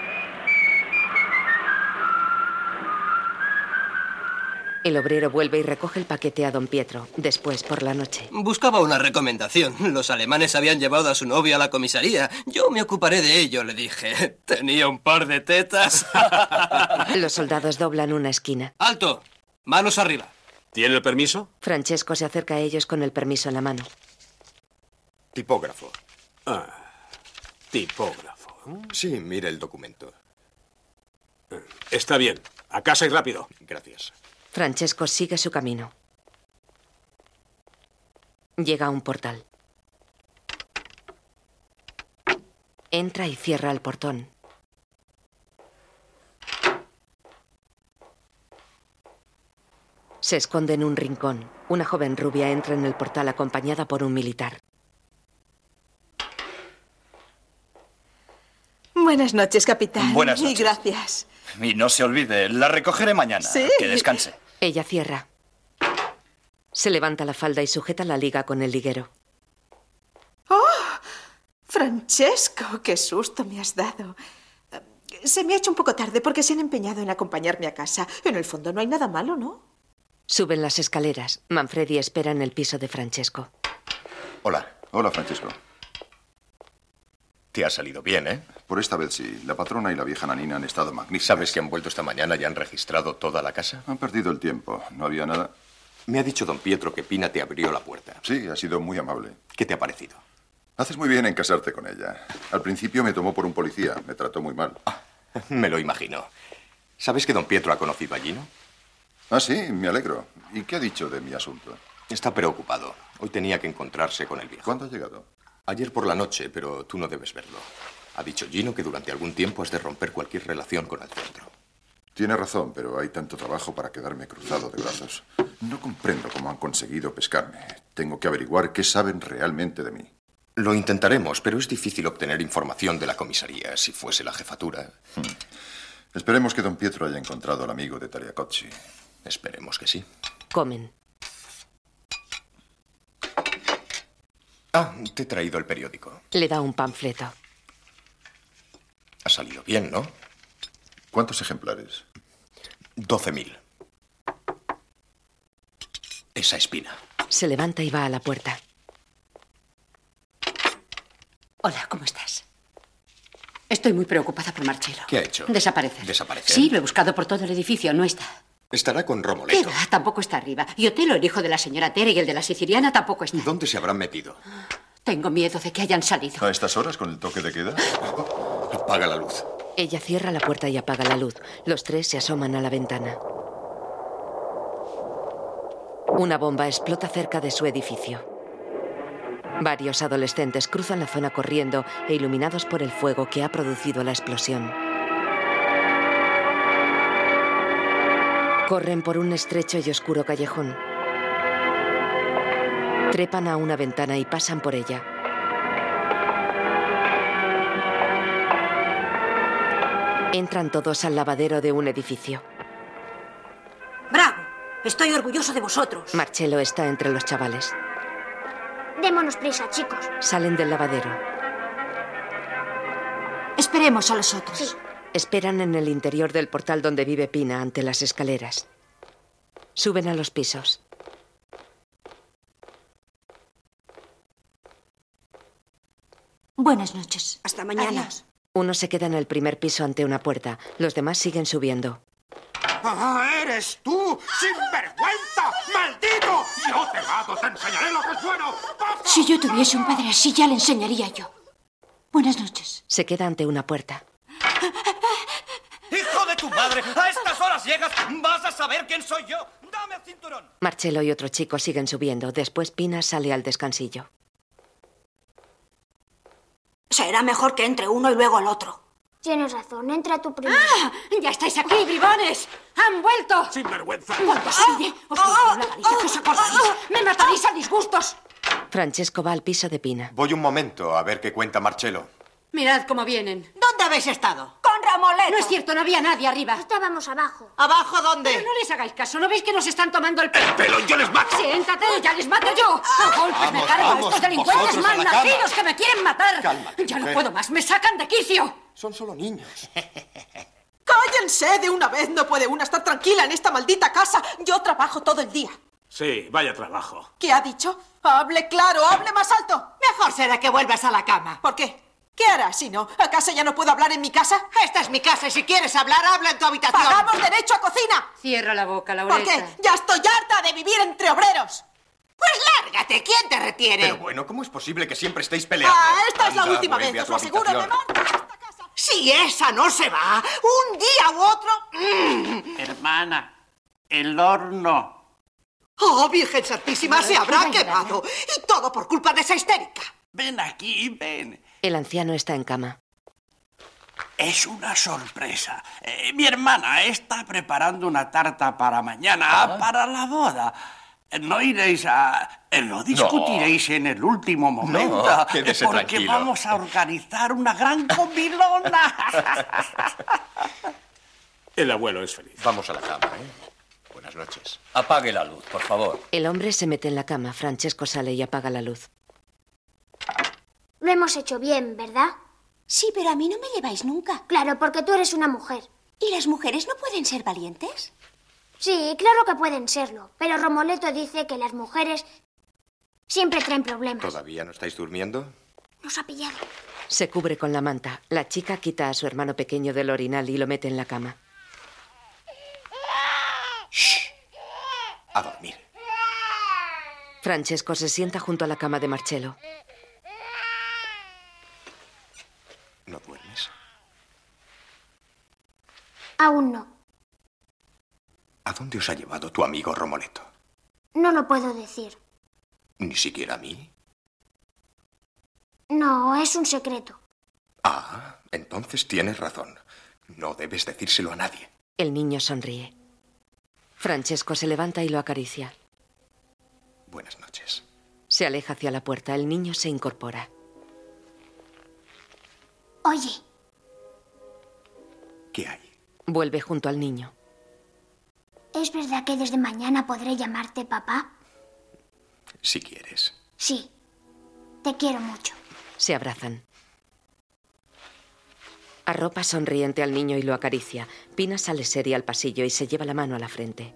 El obrero vuelve y recoge el paquete a don Pietro, después por la noche. Buscaba una recomendación. Los alemanes habían llevado a su novia a la comisaría. Yo me ocuparé de ello, le dije. Tenía un par de tetas. Los soldados doblan una esquina. ¡Alto! Manos arriba. ¿Tiene el permiso? Francesco se acerca a ellos con el permiso en la mano. Tipógrafo. Ah, tipógrafo. Sí, mire el documento. Está bien. A casa y rápido. Gracias. Francesco sigue su camino. Llega a un portal. Entra y cierra el portón. Se esconde en un rincón. Una joven rubia entra en el portal acompañada por un militar. Buenas noches, capitán. Buenas Y noches. gracias. Y no se olvide, la recogeré mañana. Sí. Que descanse. Ella cierra. Se levanta la falda y sujeta la liga con el liguero. ¡Oh! Francesco, qué susto me has dado. Se me ha hecho un poco tarde porque se han empeñado en acompañarme a casa. En el fondo no hay nada malo, ¿no? Suben las escaleras. Manfredi espera en el piso de Francesco. Hola. Hola, Francesco. Te ha salido bien, ¿eh? Por esta vez sí. La patrona y la vieja Nanina han estado magníficas. ¿Sabes que han vuelto esta mañana y han registrado toda la casa? Han perdido el tiempo. No había nada. Me ha dicho don Pietro que Pina te abrió la puerta. Sí, ha sido muy amable. ¿Qué te ha parecido? Haces muy bien en casarte con ella. Al principio me tomó por un policía. Me trató muy mal. Ah, me lo imagino. ¿Sabes que don Pietro ha conocido a Gino? Ah, sí, me alegro. ¿Y qué ha dicho de mi asunto? Está preocupado. Hoy tenía que encontrarse con el viejo. ¿Cuándo ha llegado? Ayer por la noche, pero tú no debes verlo. Ha dicho Gino que durante algún tiempo has de romper cualquier relación con el centro. Tiene razón, pero hay tanto trabajo para quedarme cruzado de brazos. No comprendo cómo han conseguido pescarme. Tengo que averiguar qué saben realmente de mí. Lo intentaremos, pero es difícil obtener información de la comisaría. Si fuese la jefatura... Hmm. Esperemos que don Pietro haya encontrado al amigo de Tagliacozzi. Esperemos que sí. Comen. Ah, te he traído el periódico. Le da un panfleto. Ha salido bien, ¿no? ¿Cuántos ejemplares? Doce mil. Esa espina. Se levanta y va a la puerta. Hola, ¿cómo estás? Estoy muy preocupada por Marcello. ¿Qué ha hecho? Desaparecer. ¿Desaparecer? Sí, lo he buscado por todo el edificio. No está. Estará con ¿Qué Romoletto. va? Tampoco está arriba. Y Otelo, el hijo de la señora Tere, y el de la siciliana, tampoco está. ¿Dónde se habrán metido? Tengo miedo de que hayan salido. ¿A estas horas con el toque de queda? Apaga la luz. Ella cierra la puerta y apaga la luz. Los tres se asoman a la ventana. Una bomba explota cerca de su edificio. Varios adolescentes cruzan la zona corriendo e iluminados por el fuego que ha producido la explosión. Corren por un estrecho y oscuro callejón. Trepan a una ventana y pasan por ella. Entran todos al lavadero de un edificio. ¡Bravo! Estoy orgulloso de vosotros. Marcello está entre los chavales. Démonos prisa, chicos. Salen del lavadero. Esperemos a los otros. Sí. Esperan en el interior del portal donde vive Pina, ante las escaleras. Suben a los pisos. Buenas noches. Hasta mañana. Adiós. Uno se queda en el primer piso ante una puerta. Los demás siguen subiendo. ¡Ah, eres tú! ¡Sinvergüenza! ¡Maldito! ¡Yo te mato! ¡Te enseñaré lo que es bueno! ¡Pasa! Si yo tuviese un padre así, ya le enseñaría yo. Buenas noches. Se queda ante una puerta. ¡Hijo de tu madre! ¡A estas horas llegas! ¡Vas a saber quién soy yo! ¡Dame el cinturón! Marcello y otro chico siguen subiendo. Después Pina sale al descansillo. Será mejor que entre uno y luego el otro. Tienes razón, entra tú primero. ¡Ah! ¡Ya estáis aquí, bribones! ¡Han vuelto! ¡Sinvergüenza! ¡Cuando así, os doy una paliza que os acordaréis! ¡Me mataréis a disgustos! Francesco va al piso de Pina. Voy un momento a ver qué cuenta Marcello. Mirad cómo vienen. ¿Dónde habéis estado? ¡Con Ramoleto! No es cierto, no había nadie arriba. Estábamos abajo. ¿Abajo dónde? Pero no les hagáis caso, ¿no veis que nos están tomando el pelo? ¡El pelo! ¡Yo les mato! ¡Siéntate! ¡Ya les mato yo! ¡A golpes me cargo a estos delincuentes malnacidos que me quieren matar! Cálmate, ¡Ya no mujer. puedo más! ¡Me sacan de quicio! Son solo niños. ¡Cállense de una vez! No puede una estar tranquila en esta maldita casa. Yo trabajo todo el día. Sí, vaya trabajo. ¿Qué ha dicho? Hable claro, hable más alto. Mejor será que vuelvas a la cama. ¿Por qué? ¿Qué harás si no? ¿Acaso ya no puedo hablar en mi casa? Esta es mi casa y si quieres hablar, habla en tu habitación. ¡Pagamos derecho a cocina! Cierra la boca, Laureta. ¿Por qué? ¡Ya estoy harta de vivir entre obreros! Pues lárgate, ¿quién te retiene? Pero bueno, ¿cómo es posible que siempre estéis peleando? Ah, esta es la Anda, última vuelve vez, a os tu lo aseguro. Me habitación. marcho de esta casa. Si esa no se va, un día u otro... mm. Hermana, el horno. ¡Oh, Virgen Santísima, se habrá quemado! Y todo por culpa de esa histérica. Ven aquí, ven. El anciano está en cama. Es una sorpresa. Eh, mi hermana está preparando una tarta para mañana, Ah. para la boda. No iréis a... eh, No discutiréis en el último momento. No, quédese porque tranquilo. vamos a organizar una gran comilona. El abuelo es feliz. Vamos a la cama, ¿eh? Buenas noches. Apague la luz, por favor. El hombre se mete en la cama. Francesco sale y apaga la luz. Lo hemos hecho bien, ¿verdad? Sí, pero a mí no me lleváis nunca. Claro, porque tú eres una mujer. ¿Y las mujeres no pueden ser valientes? Sí, claro que pueden serlo. Pero Romoleto dice que las mujeres siempre traen problemas. ¿Todavía no estáis durmiendo? Nos ha pillado. Se cubre con la manta. La chica quita a su hermano pequeño del orinal y lo mete en la cama. A dormir. Francesco se sienta junto a la cama de Marcello. ¿No duermes? Aún no. ¿A dónde os ha llevado tu amigo Romoleto? No lo puedo decir. ¿Ni siquiera a mí? No, es un secreto. Ah, entonces tienes razón. No debes decírselo a nadie. El niño sonríe. Francesco se levanta y lo acaricia. Buenas noches. Se aleja hacia la puerta. El niño se incorpora. Oye, ¿Qué hay? Vuelve junto al niño. ¿es verdad que desde mañana podré llamarte papá? Si quieres. Sí. Te quiero mucho. Se abrazan. Arropa sonriente al niño y lo acaricia. Pina sale seria al pasillo y se lleva la mano a la frente.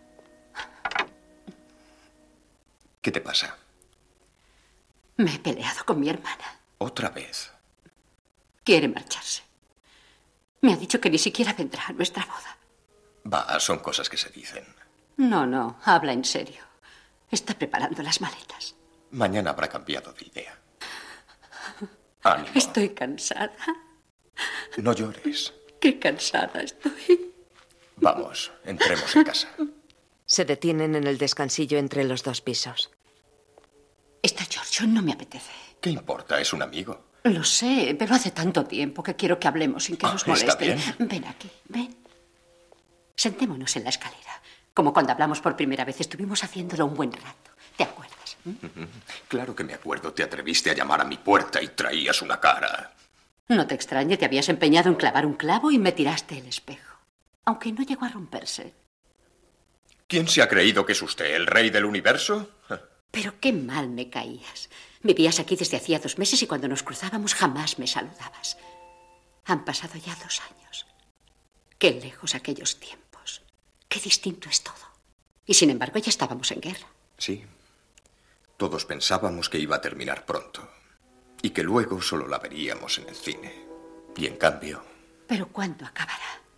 ¿Qué te pasa? Me he peleado con mi hermana. ¿Otra vez? Quiere marcharse. Me ha dicho que ni siquiera vendrá a nuestra boda. Va, son cosas que se dicen. No, no, habla en serio. Está preparando las maletas. Mañana habrá cambiado de idea. Ánimo. Estoy cansada. No llores. Qué cansada estoy. Vamos, entremos en casa. Se detienen en el descansillo entre los dos pisos. Está Giorgio, no me apetece. ¿Qué importa? Es un amigo. Lo sé, pero hace tanto tiempo que quiero que hablemos sin que nos Oh, está moleste. bien. Ven aquí, ven. Sentémonos en la escalera. Como cuando hablamos por primera vez, estuvimos haciéndolo un buen rato. ¿Te acuerdas? ¿Mm? Claro que me acuerdo. Te atreviste a llamar a mi puerta y traías una cara. No te extrañe, te habías empeñado en clavar un clavo y me tiraste el espejo. Aunque no llegó a romperse. ¿Quién se ha creído que es usted el rey del universo? Pero qué mal me caías. Vivías aquí desde hacía dos meses y cuando nos cruzábamos jamás me saludabas. Han pasado ya dos años. Qué lejos aquellos tiempos. Qué distinto es todo. Y sin embargo ya estábamos en guerra. Sí. Todos pensábamos que iba a terminar pronto. Y que luego solo la veríamos en el cine. Y en cambio... Pero ¿cuándo acabará?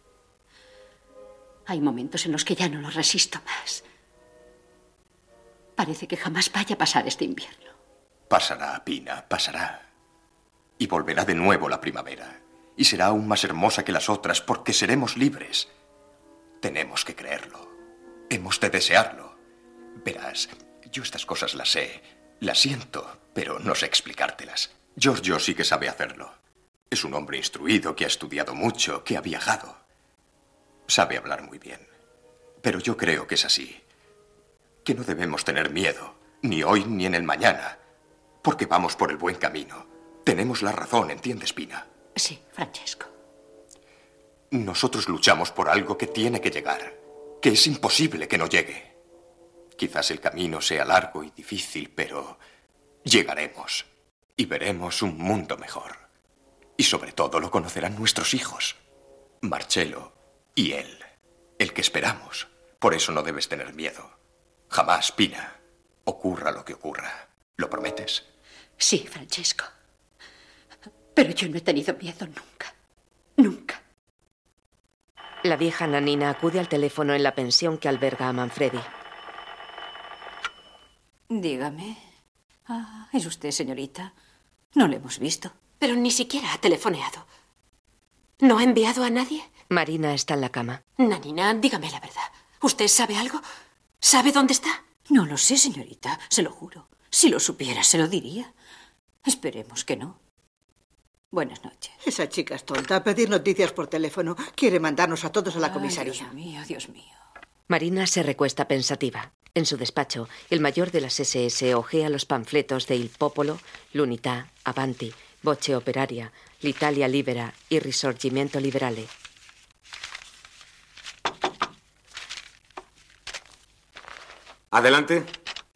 Hay momentos en los que ya no lo resisto más. Parece que jamás vaya a pasar este invierno. Pasará, Pina, pasará. Y volverá de nuevo la primavera. Y será aún más hermosa que las otras porque seremos libres. Tenemos que creerlo. Hemos de desearlo. Verás, yo estas cosas las sé, las siento, pero no sé explicártelas. Giorgio sí que sabe hacerlo. Es un hombre instruido que ha estudiado mucho, que ha viajado. Sabe hablar muy bien. Pero yo creo que es así. Que no debemos tener miedo, ni hoy ni en el mañana, porque vamos por el buen camino. Tenemos la razón, ¿entiendes, Pina? Sí, Francesco. Nosotros luchamos por algo que tiene que llegar, que es imposible que no llegue. Quizás el camino sea largo y difícil, pero llegaremos y veremos un mundo mejor. Y sobre todo lo conocerán nuestros hijos, Marcello y él, el que esperamos. Por eso no debes tener miedo. Jamás, Pina, ocurra lo que ocurra. ¿Lo prometes? Sí, Francesco. Pero yo no he tenido miedo nunca. Nunca. La vieja Nanina acude al teléfono en la pensión que alberga a Manfredi. Dígame. Ah, ¿es usted, señorita? No le hemos visto. Pero ni siquiera ha telefoneado. ¿No ha enviado a nadie? Marina está en la cama. Nanina, dígame la verdad. ¿Usted sabe algo? ¿Sabe dónde está? No lo sé, señorita, se lo juro. Si lo supiera, se lo diría. Esperemos que no. Buenas noches. Esa chica es tonta. A pedir noticias por teléfono. Quiere mandarnos a todos a la comisaría. Ay, Dios mío, Dios mío. Marina se recuesta pensativa. En su despacho, el mayor de las ese ese ojea los panfletos de Il Popolo, l'Unità, Avanti, Voce Operaria, l'Italia Libera y Risorgimento Liberale. Adelante.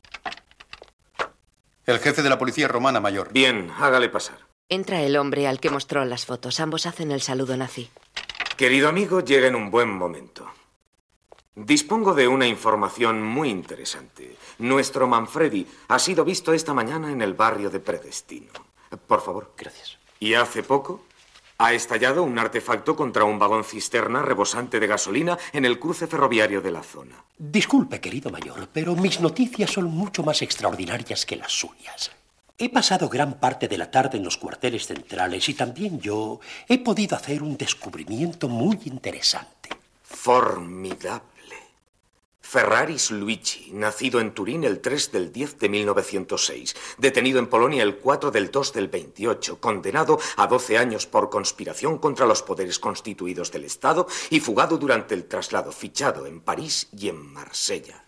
El jefe de la policía romana, mayor. Bien, hágale pasar. Entra el hombre al que mostró las fotos. Ambos hacen el saludo nazi. Querido amigo, llega en un buen momento. Dispongo de una información muy interesante. Nuestro Manfredi ha sido visto esta mañana en el barrio de Predestino. Por favor. Gracias. Y hace poco ha estallado un artefacto contra un vagón cisterna rebosante de gasolina en el cruce ferroviario de la zona. Disculpe, querido mayor, pero mis noticias son mucho más extraordinarias que las suyas. He pasado gran parte de la tarde en los cuarteles centrales y también yo he podido hacer un descubrimiento muy interesante. Formidable. Ferraris Luigi, nacido en Turín el tres del diez de mil novecientos seis, detenido en Polonia el cuatro del dos del veintiocho, condenado a doce años por conspiración contra los poderes constituidos del Estado y fugado durante el traslado, fichado en París y en Marsella.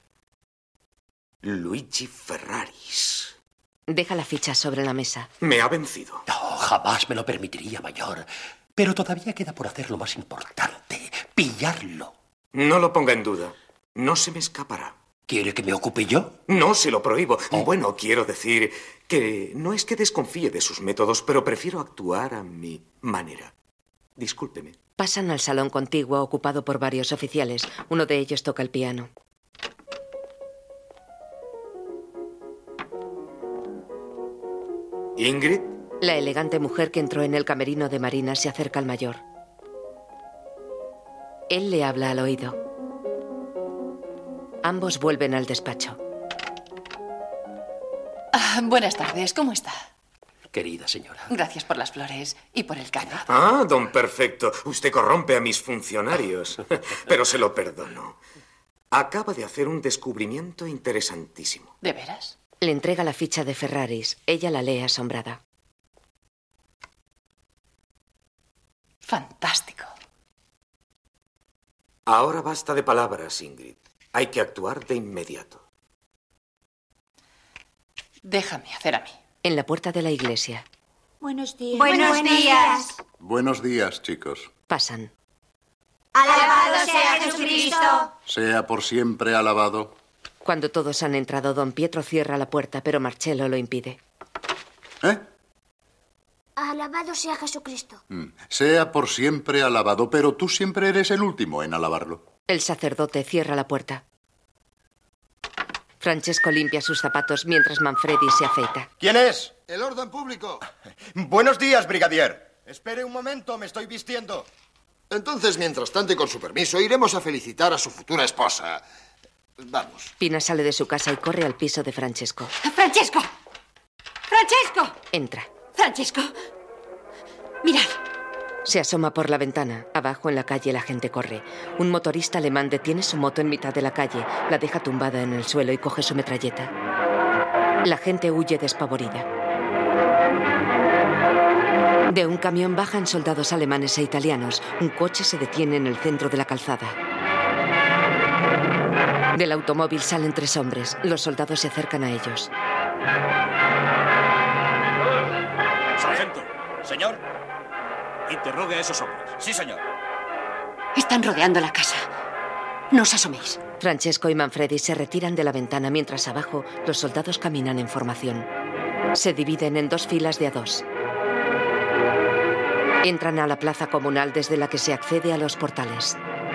Luigi Ferraris. Deja la ficha sobre la mesa. Me ha vencido. No, jamás me lo permitiría, mayor. Pero todavía queda por hacer lo más importante, pillarlo. No lo ponga en duda. No se me escapará. ¿Quiere que me ocupe yo? No, se lo prohíbo. Oh. Bueno, quiero decir que no es que desconfíe de sus métodos, pero prefiero actuar a mi manera. Discúlpeme. Pasan al salón contiguo ocupado por varios oficiales. Uno de ellos toca el piano. ¿Ingrid? La elegante mujer que entró en el camerino de Marina se acerca al mayor. Él le habla al oído. Ambos vuelven al despacho. Ah, buenas tardes, ¿cómo está? Querida señora. Gracias por las flores y por el café. Ah, don Perfecto. Usted corrompe a mis funcionarios. Pero se lo perdono. Acaba de hacer un descubrimiento interesantísimo. ¿De veras? Le entrega la ficha de Ferraris. Ella la lee asombrada. Fantástico. Ahora basta de palabras, Ingrid. Hay que actuar de inmediato. Déjame hacer a mí. En la puerta de la iglesia. Buenos días. Buenos días. Buenos días, chicos. Pasan. Alabado sea Jesucristo. Sea por siempre alabado. Cuando todos han entrado, don Pietro cierra la puerta, pero Marcello lo impide. ¿Eh? Alabado sea Jesucristo. Mm. Sea por siempre alabado, pero tú siempre eres el último en alabarlo. El sacerdote cierra la puerta. Francesco limpia sus zapatos mientras Manfredi se afeita. ¿Quién es? El orden público. Buenos días, brigadier. Espere un momento, me estoy vistiendo. Entonces, mientras tanto y con su permiso, iremos a felicitar a su futura esposa. Vamos. Pina sale de su casa y corre al piso de Francesco. ¡Francesco! ¡Francesco! Entra. ¡Francesco! Mirad. Se asoma por la ventana. Abajo en la calle la gente corre. Un motorista alemán detiene su moto en mitad de la calle, la deja tumbada en el suelo y coge su metralleta. La gente huye despavorida. De un camión bajan soldados alemanes e italianos. Un coche se detiene en el centro de la calzada. Del automóvil salen tres hombres. Los soldados se acercan a ellos. Sargento, señor, interrogue a esos hombres. Sí, señor. Están rodeando la casa. No os asoméis. Francesco y Manfredi se retiran de la ventana mientras abajo los soldados caminan en formación. Se dividen en dos filas de a dos. Entran a la plaza comunal desde la que se accede a los portales.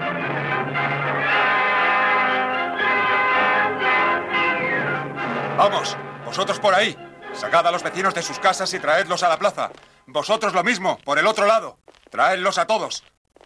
Vamos, vosotros por ahí. Sacad a los vecinos de sus casas y traedlos a la plaza. Vosotros lo mismo, por el otro lado. Traedlos a todos.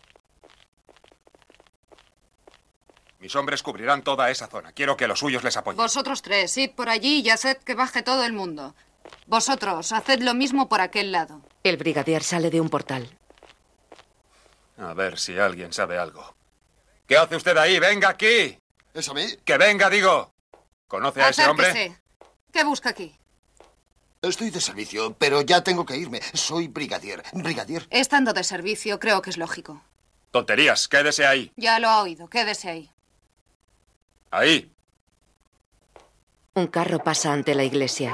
Mis hombres cubrirán toda esa zona. Quiero que los suyos les apoyen. Vosotros tres, id por allí y haced que baje todo el mundo. Vosotros, haced lo mismo por aquel lado. El brigadier sale de un portal. A ver si alguien sabe algo. ¿Qué hace usted ahí? ¡Venga aquí! ¿Es a mí? ¡Que venga, digo! ¿Conoce a ese hombre? Acérquese. ¿Qué busca aquí? Estoy de servicio, pero ya tengo que irme. Soy brigadier. Brigadier. Estando de servicio, creo que es lógico. Tonterías, quédese ahí. Ya lo ha oído, quédese ahí. Ahí. Un carro pasa ante la iglesia.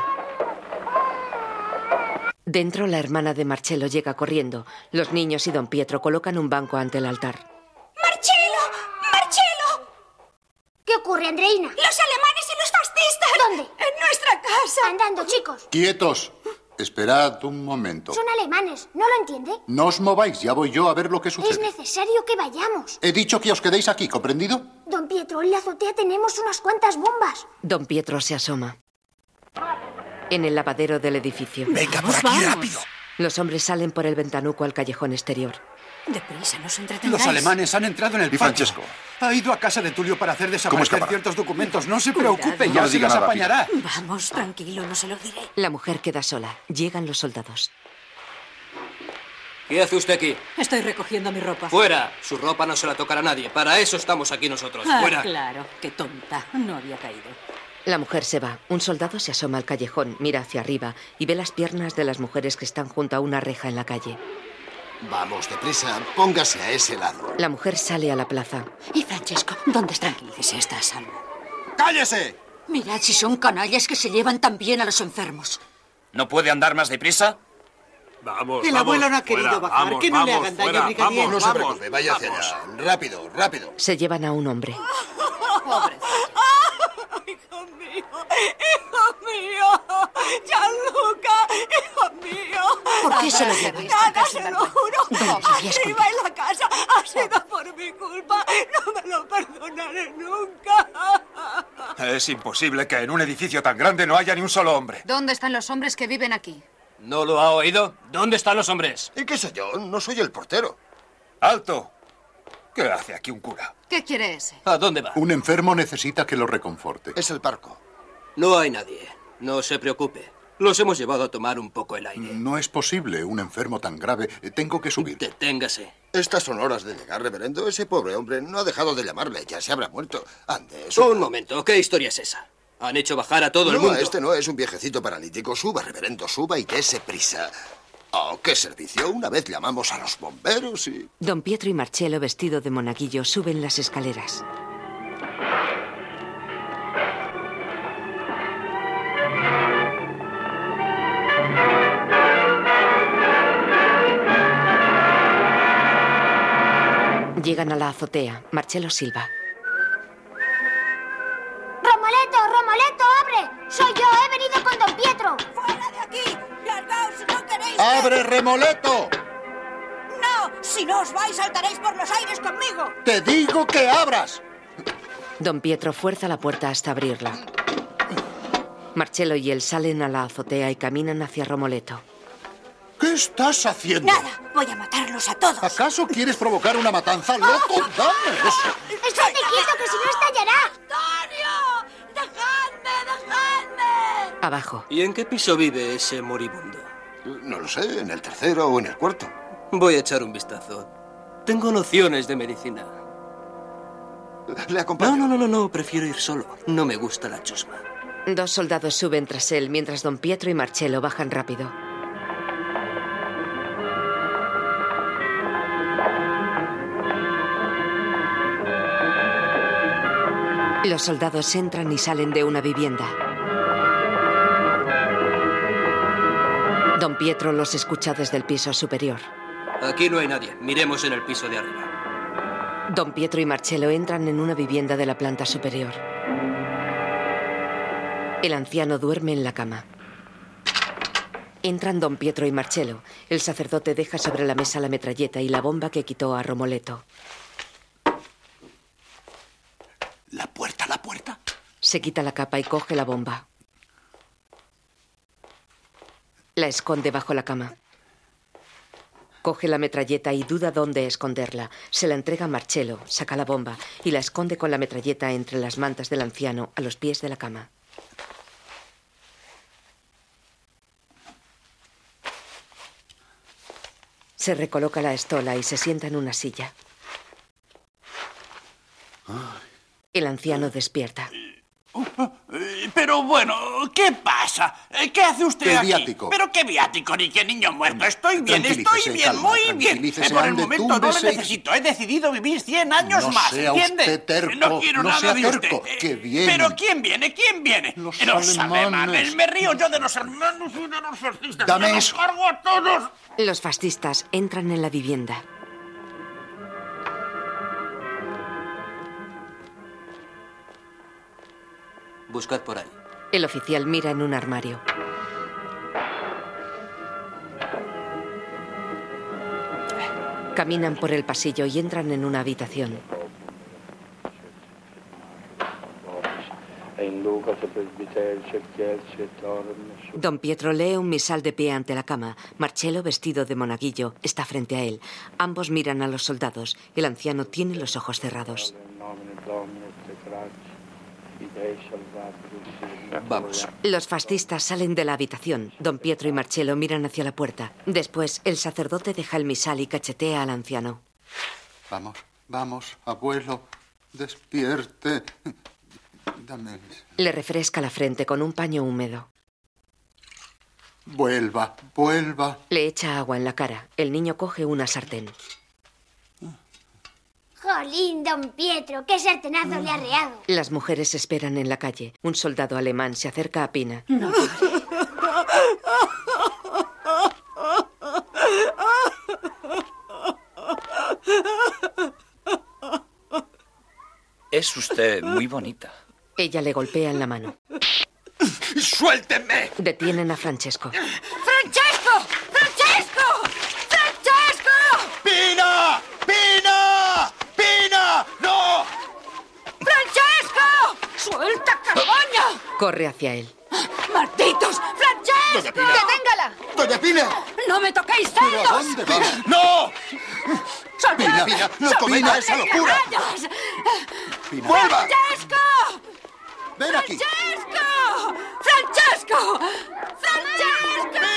Dentro, la hermana de Marcello llega corriendo. Los niños y don Pietro colocan un banco ante el altar. ¡Marcello! ¡Marcello! ¿Qué ocurre, Andreina? ¡Los alemanes y los fascistas! ¿Dónde? ¡En nuestra casa! Andando, chicos. ¡Quietos! Esperad un momento. Son alemanes, ¿no lo entiende? No os mováis, ya voy yo a ver lo que Es sucede. necesario que vayamos. He dicho que os quedéis aquí, ¿comprendido? Don Pietro, en la azotea tenemos unas cuantas bombas. Don Pietro se asoma. En el lavadero del edificio. Venga, por aquí, rápido. Los hombres salen por el ventanuco al callejón exterior. Deprisa, nos entretengáis. Los alemanes han entrado en el ¿Y patio. Francesco? Ha ido a casa de Tulio para hacer desaparecer escapará? ciertos documentos. No se Cuidado. preocupe, No ya le se diga los nada, apañará. Vamos, tranquilo, no se lo diré. La mujer queda sola. Llegan los soldados. ¿Qué hace usted aquí? Estoy recogiendo mi ropa. ¡Fuera! Su ropa no se la tocará a nadie. Para eso estamos aquí nosotros. Ah, ¡Fuera! claro, qué tonta. No había caído. La mujer se va. Un soldado se asoma al callejón, mira hacia arriba y ve las piernas de las mujeres que están junto a una reja en la calle. Vamos, deprisa. Póngase a ese lado. La mujer sale a la plaza. ¿Y Francesco? ¿Dónde está? Tranquilícese, está a salvo. ¡Cállese! Mirad si son canallas que se llevan tan bien a los enfermos. ¿No puede andar más deprisa? Vamos, El abuelo no ha querido fuera, bajar. vamos, que no le vamos, hagan daño, fuera, brigadier. vamos, No se vamos, preocupe, vaya hacia vamos. allá. Rápido, rápido. Se llevan a un hombre. Pobre. ¡Hijo mío! ¡Hijo mío! ¡Gianluca! ¡Hijo mío! ¿Por qué se lo llevan? Nada, se lo juro. ¿Dónde habías Arriba en la casa ha sido por mi culpa. No me lo perdonaré nunca. Es imposible que en un edificio tan grande no haya ni un solo hombre. ¿Dónde están los hombres que viven aquí? ¿No lo ha oído? ¿Dónde están los hombres? ¿Y qué sé yo? No soy el portero. ¡Alto! ¿Qué hace aquí un cura? ¿Qué quiere ese? ¿A dónde va? Un enfermo necesita que lo reconforte. Es el parco. No hay nadie. No se preocupe. Los hemos llevado a tomar un poco el aire. No es posible, un enfermo tan grave. Tengo que subir. Deténgase. Estas son horas de llegar, reverendo. Ese pobre hombre no ha dejado de llamarle. Ya se habrá muerto. Ande, eso... Un momento. ¿Qué historia es esa? Han hecho bajar a todo no, el mundo. este no es un viejecito paralítico. Suba, reverendo, suba y dése prisa. Oh, qué servicio. Una vez llamamos a los bomberos y... Don Pietro y Marcello, vestido de monaguillo, suben las escaleras. Llegan a la azotea. Marcello silba. ¡Romoleto, Romoleto, abre! ¡Soy yo! ¡He venido con Don Pietro! ¡Fuera de aquí! ¡Largaos si no queréis! ¡Abre, Remoleto! ¡No! Si no os vais, saltaréis por los aires conmigo. ¡Te digo que abras! Don Pietro fuerza la puerta hasta abrirla. Marcello y él salen a la azotea y caminan hacia Romoleto. ¿Qué estás haciendo? Nada, voy a matarlos a todos. ¿Acaso quieres provocar una matanza, loco? ¡Dame eso! ¡Estate quieto, que si no estallará! ¡Antonio! ¡Dejadme, dejadme! Abajo. ¿Y en qué piso vive ese moribundo? No lo sé, en el tercero o en el cuarto. Voy a echar un vistazo. Tengo nociones de medicina. ¿Le acompaño? No, no, no, no, no, prefiero ir solo. No me gusta la chusma. Dos soldados suben tras él mientras Don Pietro y Marcello bajan rápido. Los soldados entran y salen de una vivienda. Don Pietro los escucha desde el piso superior. Aquí no hay nadie. Miremos en el piso de arriba. Don Pietro y Marcello entran en una vivienda de la planta superior. El anciano duerme en la cama. Entran Don Pietro y Marcello. El sacerdote deja sobre la mesa la metralleta y la bomba que quitó a Romoleto. La puerta, la puerta. Se quita la capa y coge la bomba. La esconde bajo la cama. Coge la metralleta y duda dónde esconderla. Se la entrega a Marcello, saca la bomba y la esconde con la metralleta entre las mantas del anciano a los pies de la cama. Se recoloca la estola y se sienta en una silla. El anciano despierta. Pero bueno, ¿qué pasa? ¿Qué hace usted El aquí? viático. ¿Pero qué viático ni qué niño muerto? Estoy bien, Tranquilícese, estoy bien, calma, muy bien. tranquilícese, Por el ande, momento no túmbese. le necesito. He decidido vivir cien años No más, sea ¿entiende? usted terco, No quiero no nada sea de terco, usted. que vienen. ¿Pero quién viene? ¿Quién viene? Los alemanes. alemanes. Me río yo de los hermanos y de los fascistas. Dame ¡Me los eso. cargo a todos! Los fascistas entran en la vivienda. Buscad por ahí. El oficial mira en un armario. Caminan por el pasillo y entran en una habitación. Don Pietro lee un misal de pie ante la cama. Marcello, vestido de monaguillo, está frente a él. Ambos miran a los soldados. El anciano tiene los ojos cerrados. Vamos. Los fascistas salen de la habitación. Don Pietro y Marcello miran hacia la puerta. Después, el sacerdote deja el misal y cachetea al anciano. Vamos, vamos, abuelo, despierte. Dame. Le refresca la frente con un paño húmedo. Vuelva, vuelva. Le echa agua en la cara. El niño coge una sartén. Jolín, Don Pietro, qué sartenazo le ha reado. Las mujeres esperan en la calle. Un soldado alemán se acerca a Pina. No. Es usted muy bonita. Ella le golpea en la mano. ¡Suéltenme! Detienen a Francesco. ¡Francesco! ¡Francesco! ¡Francesco! ¡Pina! ¡Pina! ¡Pina! ¡No! ¡Francesco! ¡Suelta, carroña! Corre hacia él. ¡Malditos! ¡Francesco! ¡Deténgala! ¡Doña Pina! ¡No me toquéis ¿Pero cerdos! a dónde va? ¡No! ¡Soltad! Pina, Pina, no ¡Soltad cometa a esa las locura. canallas! Pina. ¡Francesco! ven aquí. ¡Francesco! ¡Francesco! ¡Francesco!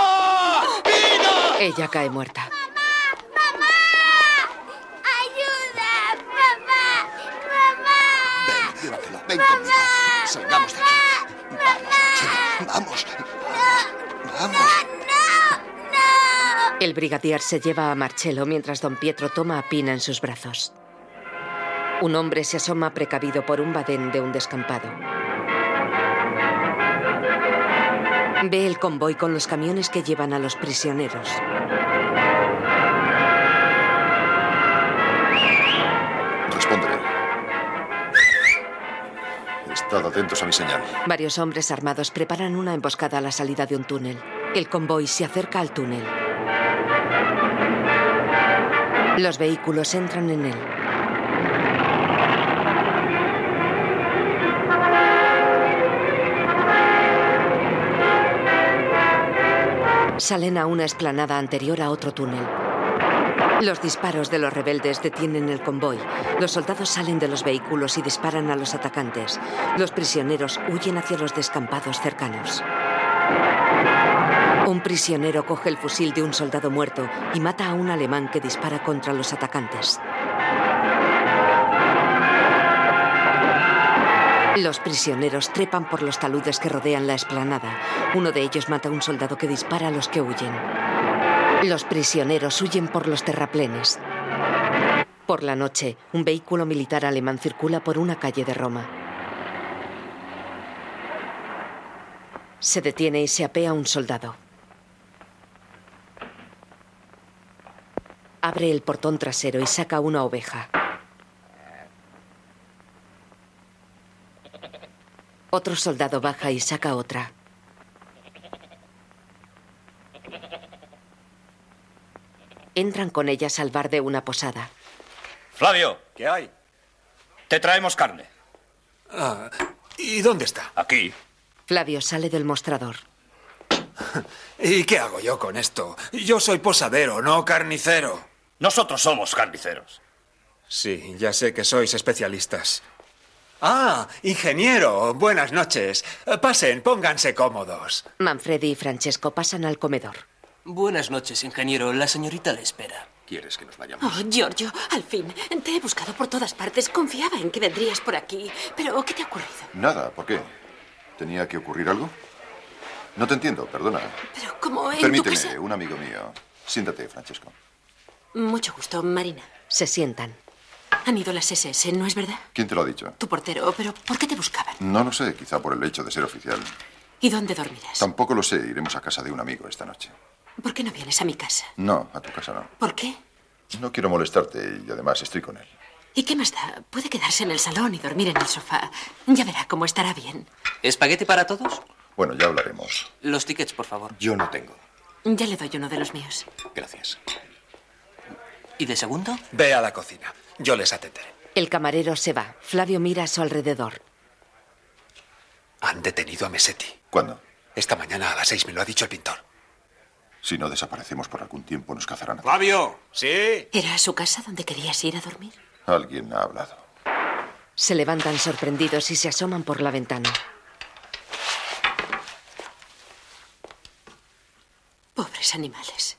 Ella cae muerta. ¡Ayuda! ¡Mamá! ¡Mamá! Ven, llévatelo. Ven conmigo. Salgamos de aquí. Vamos, vamos. Vamos. El brigadier se lleva a Marcello mientras don Pietro toma a Pina en sus brazos. Un hombre se asoma precavido por un badén de un descampado. Ve el convoy con los camiones que llevan a los prisioneros. Responderé. Estad atentos a mi señal. Varios hombres armados preparan una emboscada a la salida de un túnel. El convoy se acerca al túnel. Los vehículos entran en él. Salen a una explanada anterior a otro túnel. Los disparos de los rebeldes detienen el convoy. Los soldados salen de los vehículos y disparan a los atacantes. Los prisioneros huyen hacia los descampados cercanos. Un prisionero coge el fusil de un soldado muerto y mata a un alemán que dispara contra los atacantes. Los prisioneros trepan por los taludes que rodean la explanada. Uno de ellos mata a un soldado que dispara a los que huyen. Los prisioneros huyen por los terraplenes. Por la noche, un vehículo militar alemán circula por una calle de Roma. Se detiene y se apea un soldado. Abre el portón trasero y saca una oveja. Otro soldado baja y saca otra. Entran con ellas al bar de una posada. Flavio. ¿Qué hay? Te traemos carne. Ah, ¿y dónde está? Aquí. Flavio sale del mostrador. ¿Y qué hago yo con esto? Yo soy posadero, no carnicero. Nosotros somos carniceros. Sí, ya sé que sois especialistas. Ah, ingeniero, buenas noches. Pasen, pónganse cómodos. Manfredi y Francesco pasan al comedor. Buenas noches, ingeniero. La señorita le espera. ¿Quieres que nos vayamos? Oh, Giorgio, al fin. Te he buscado por todas partes. Confiaba en que vendrías por aquí. Pero, ¿qué te ha ocurrido? Nada, ¿por qué? ¿Tenía que ocurrir algo? No te entiendo, perdona. Pero, ¿cómo en Permíteme, tu casa? un amigo mío. Siéntate, Francesco. Mucho gusto, Marina. Se sientan. Han ido las ese ese, ¿no es verdad? ¿Quién te lo ha dicho? Tu portero. ¿Pero por qué te buscaban? No lo sé, quizá por el hecho de ser oficial. ¿Y dónde dormirás? Tampoco lo sé, iremos a casa de un amigo esta noche. ¿Por qué no vienes a mi casa? No, a tu casa no. ¿Por qué? No quiero molestarte y además estoy con él. ¿Y qué más da? Puede quedarse en el salón y dormir en el sofá. Ya verá cómo estará bien. ¿Espagueti para todos? Bueno, ya hablaremos. Los tickets, por favor. Yo no tengo. Ya le doy uno de los míos. Gracias. ¿Y de segundo? Ve a la cocina. Yo les atenderé. El camarero se va. Flavio mira a su alrededor. Han detenido a Mesetti. ¿Cuándo? Esta mañana a las seis me lo ha dicho el pintor. Si no desaparecemos por algún tiempo, nos cazarán a... Flavio, ¿sí? ¿Era a su casa donde querías ir a dormir? Alguien ha hablado. Se levantan sorprendidos y se asoman por la ventana. Pobres animales.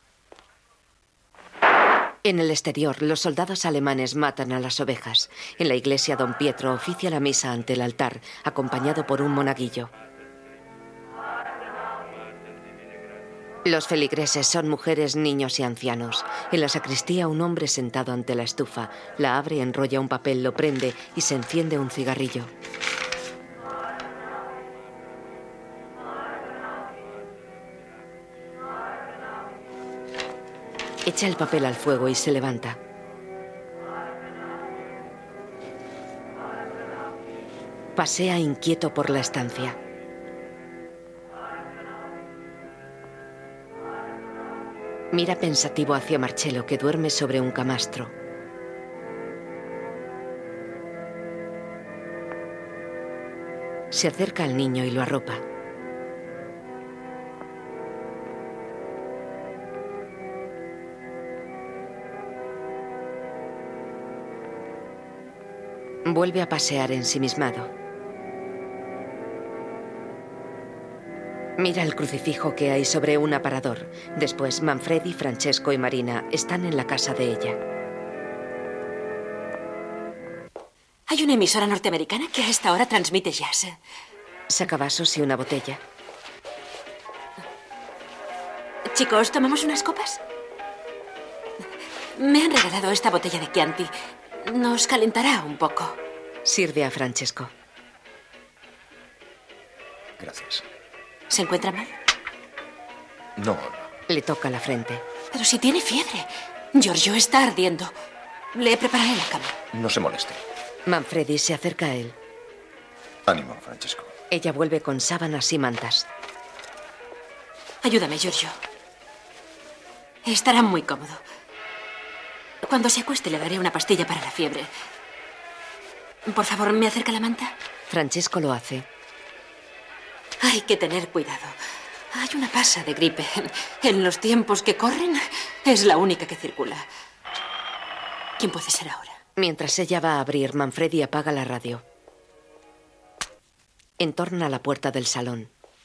En el exterior, los soldados alemanes matan a las ovejas. En la iglesia, don Pietro oficia la misa ante el altar, acompañado por un monaguillo. Los feligreses son mujeres, niños y ancianos. En la sacristía, un hombre sentado ante la estufa. La abre, enrolla un papel, lo prende y se enciende un cigarrillo. Echa el papel al fuego y se levanta. Pasea inquieto por la estancia. Mira pensativo hacia Marcello, que duerme sobre un camastro. Se acerca al niño y lo arropa. Vuelve a pasear ensimismado. Mira el crucifijo que hay sobre un aparador. Después, Manfredi, Francesco y Marina están en la casa de ella. Hay una emisora norteamericana que a esta hora transmite jazz. Saca vasos y una botella. Chicos, ¿tomamos unas copas? Me han regalado esta botella de Chianti. Nos calentará un poco. Sirve a Francesco. Gracias. ¿Se encuentra mal? No. Le toca la frente. Pero si tiene fiebre. Giorgio está ardiendo. Le prepararé la cama. No se moleste. Manfredi se acerca a él. Ánimo, Francesco. Ella vuelve con sábanas y mantas. Ayúdame, Giorgio. Estará muy cómodo. Cuando se acueste le daré una pastilla para la fiebre. Por favor, ¿me acerca la manta? Francesco lo hace. Hay que tener cuidado. Hay una pasa de gripe. En los tiempos que corren, es la única que circula. ¿Quién puede ser ahora? Mientras ella va a abrir, Manfredi apaga la radio. Entorna la puerta del salón.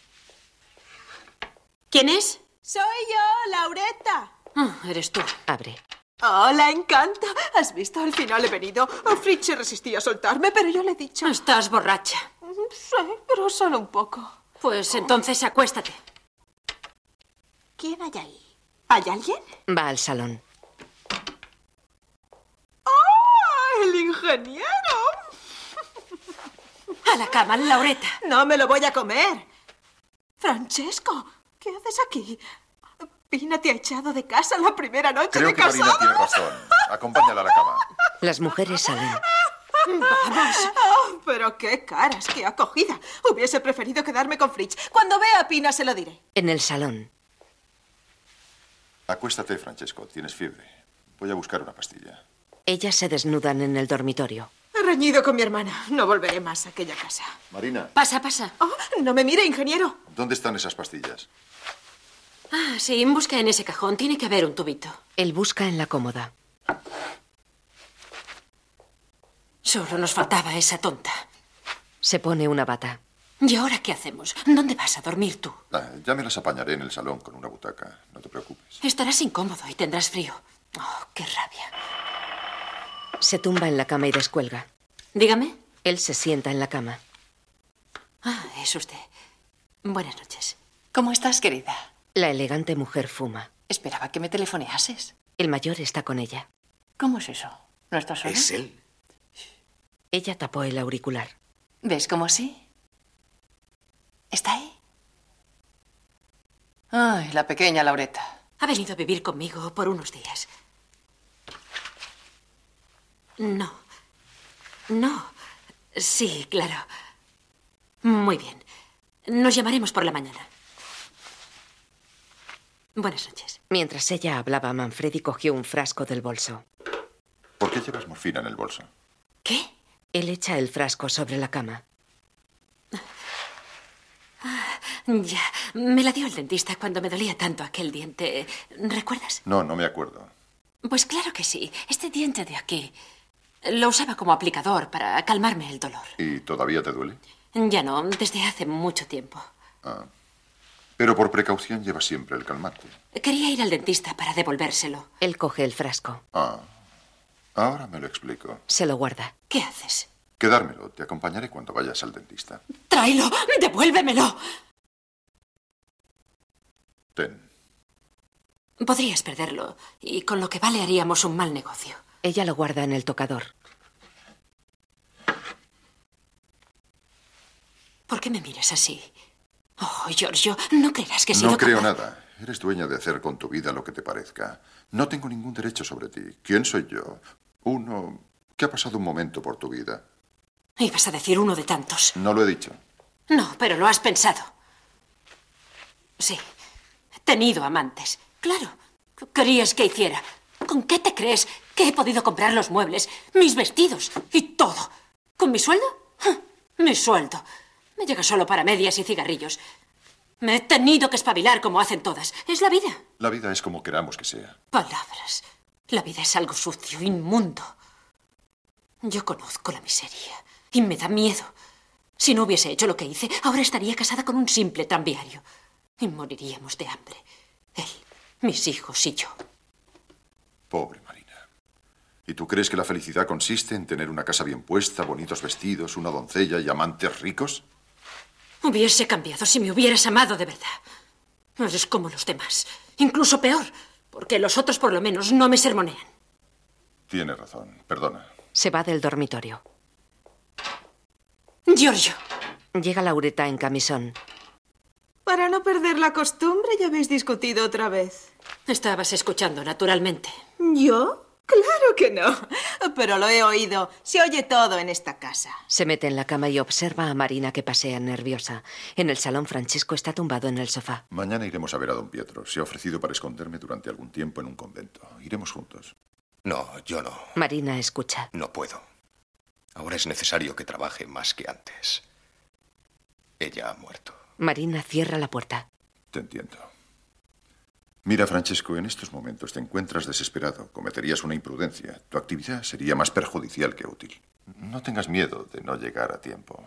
¿Quién es? Soy yo, Lauretta. Oh, eres tú. Abre. Oh, la encanta. ¿Has visto? Al final he venido. Oh, Fritz se resistía a soltarme, pero yo le he dicho... Estás borracha. Sí, pero solo un poco. Pues entonces acuéstate. ¿Quién hay ahí? ¿Hay alguien? Va al salón. ¡Oh, el ingeniero! A la cama, Lauretta. No me lo voy a comer. Francesco, ¿qué haces aquí? Pina te ha echado de casa la primera noche Creo de que Marina casados. tiene razón. Acompáñala a la cama. Las mujeres salen. ¡Vamos! Oh, pero qué caras, qué acogida. Hubiese preferido quedarme con Fritz. Cuando vea a Pina se lo diré. En el salón. Acuéstate, Francesco. Tienes fiebre. Voy a buscar una pastilla. Ellas se desnudan en el dormitorio. He reñido con mi hermana. No volveré más a aquella casa. Marina, Pasa, pasa. Oh, no me mire, ingeniero. ¿dónde están esas pastillas? Ah, sí, busca en ese cajón. Tiene que haber un tubito. Él busca en la cómoda. Solo nos faltaba esa tonta. Se pone una bata. ¿Y ahora qué hacemos? ¿Dónde vas a dormir tú? Ah, ya me las apañaré en el salón con una butaca. No te preocupes. Estarás incómodo y tendrás frío. Oh, qué rabia. Se tumba en la cama y descuelga. Dígame. Él se sienta en la cama. Ah, es usted. Buenas noches. ¿Cómo estás, querida? La elegante mujer fuma. Esperaba que me telefoneases. El mayor está con ella. ¿Cómo es eso? ¿No estás sola? Es él. Ella tapó el auricular. ¿Ves cómo sí? ¿Está ahí? Ay, la pequeña Lauretta. Ha venido a vivir conmigo por unos días. No. No. Sí, claro. Muy bien. Nos llamaremos por la mañana. Buenas noches. Mientras ella hablaba, Manfredi cogió un frasco del bolso. ¿Por qué llevas morfina en el bolso? ¿Qué? Él echa el frasco sobre la cama. Ah, ya. Me la dio el dentista cuando me dolía tanto aquel diente. ¿Recuerdas? No, no me acuerdo. Pues claro que sí. Este diente de aquí. Lo usaba como aplicador para calmarme el dolor. ¿Y todavía te duele? Ya no, desde hace mucho tiempo. Ah. Pero por precaución llevas siempre el calmante. Quería ir al dentista para devolvérselo. Él coge el frasco. Ah. Ahora me lo explico. Se lo guarda. ¿Qué haces? Quedármelo. Te acompañaré cuando vayas al dentista. ¡Tráelo! ¡Devuélvemelo! Ten. Podrías perderlo, y con lo que vale haríamos un mal negocio. Ella lo guarda en el tocador. ¿Por qué me miras así? Oh, Giorgio, no creerás que he sido No creo capaz- nada. Eres dueña de hacer con tu vida lo que te parezca. No tengo ningún derecho sobre ti. ¿Quién soy yo? Uno que ha pasado un momento por tu vida. Ibas a decir uno de tantos. No lo he dicho. No, pero lo has pensado. Sí. He tenido amantes. Claro. ¿Qué querías que hiciera? ¿Con qué te crees que he podido comprar los muebles, mis vestidos y todo? ¿Con mi sueldo? ¡Ja! Mi sueldo. Me llega solo para medias y cigarrillos. Me he tenido que espabilar como hacen todas. Es la vida. La vida es como queramos que sea. Palabras. La vida es algo sucio, inmundo. Yo conozco la miseria y me da miedo. Si no hubiese hecho lo que hice, ahora estaría casada con un simple tranviario. Y moriríamos de hambre. Él, mis hijos y yo. Pobre Marina. ¿Y tú crees que la felicidad consiste en tener una casa bien puesta, bonitos vestidos, una doncella y amantes ricos? Hubiese cambiado si me hubieras amado de verdad. Eres como los demás. Incluso peor, porque los otros por lo menos no me sermonean. Tienes razón. Perdona. Se va del dormitorio. Giorgio. Llega Laureta en camisón. Para no perder la costumbre, ya habéis discutido otra vez. Estabas escuchando, naturalmente. ¿Yo? Claro que no. Pero lo he oído. Se oye todo en esta casa. Se mete en la cama y observa a Marina que pasea nerviosa. En el salón, Francesco está tumbado en el sofá. Mañana iremos a ver a don Pietro. Se ha ofrecido para esconderme durante algún tiempo en un convento. Iremos juntos. No, yo no. Marina escucha. No puedo. Ahora es necesario que trabaje más que antes. Ella ha muerto. Marina cierra la puerta. Te entiendo. Mira, Francesco, en estos momentos te encuentras desesperado. Cometerías una imprudencia. Tu actividad sería más perjudicial que útil. No tengas miedo de no llegar a tiempo.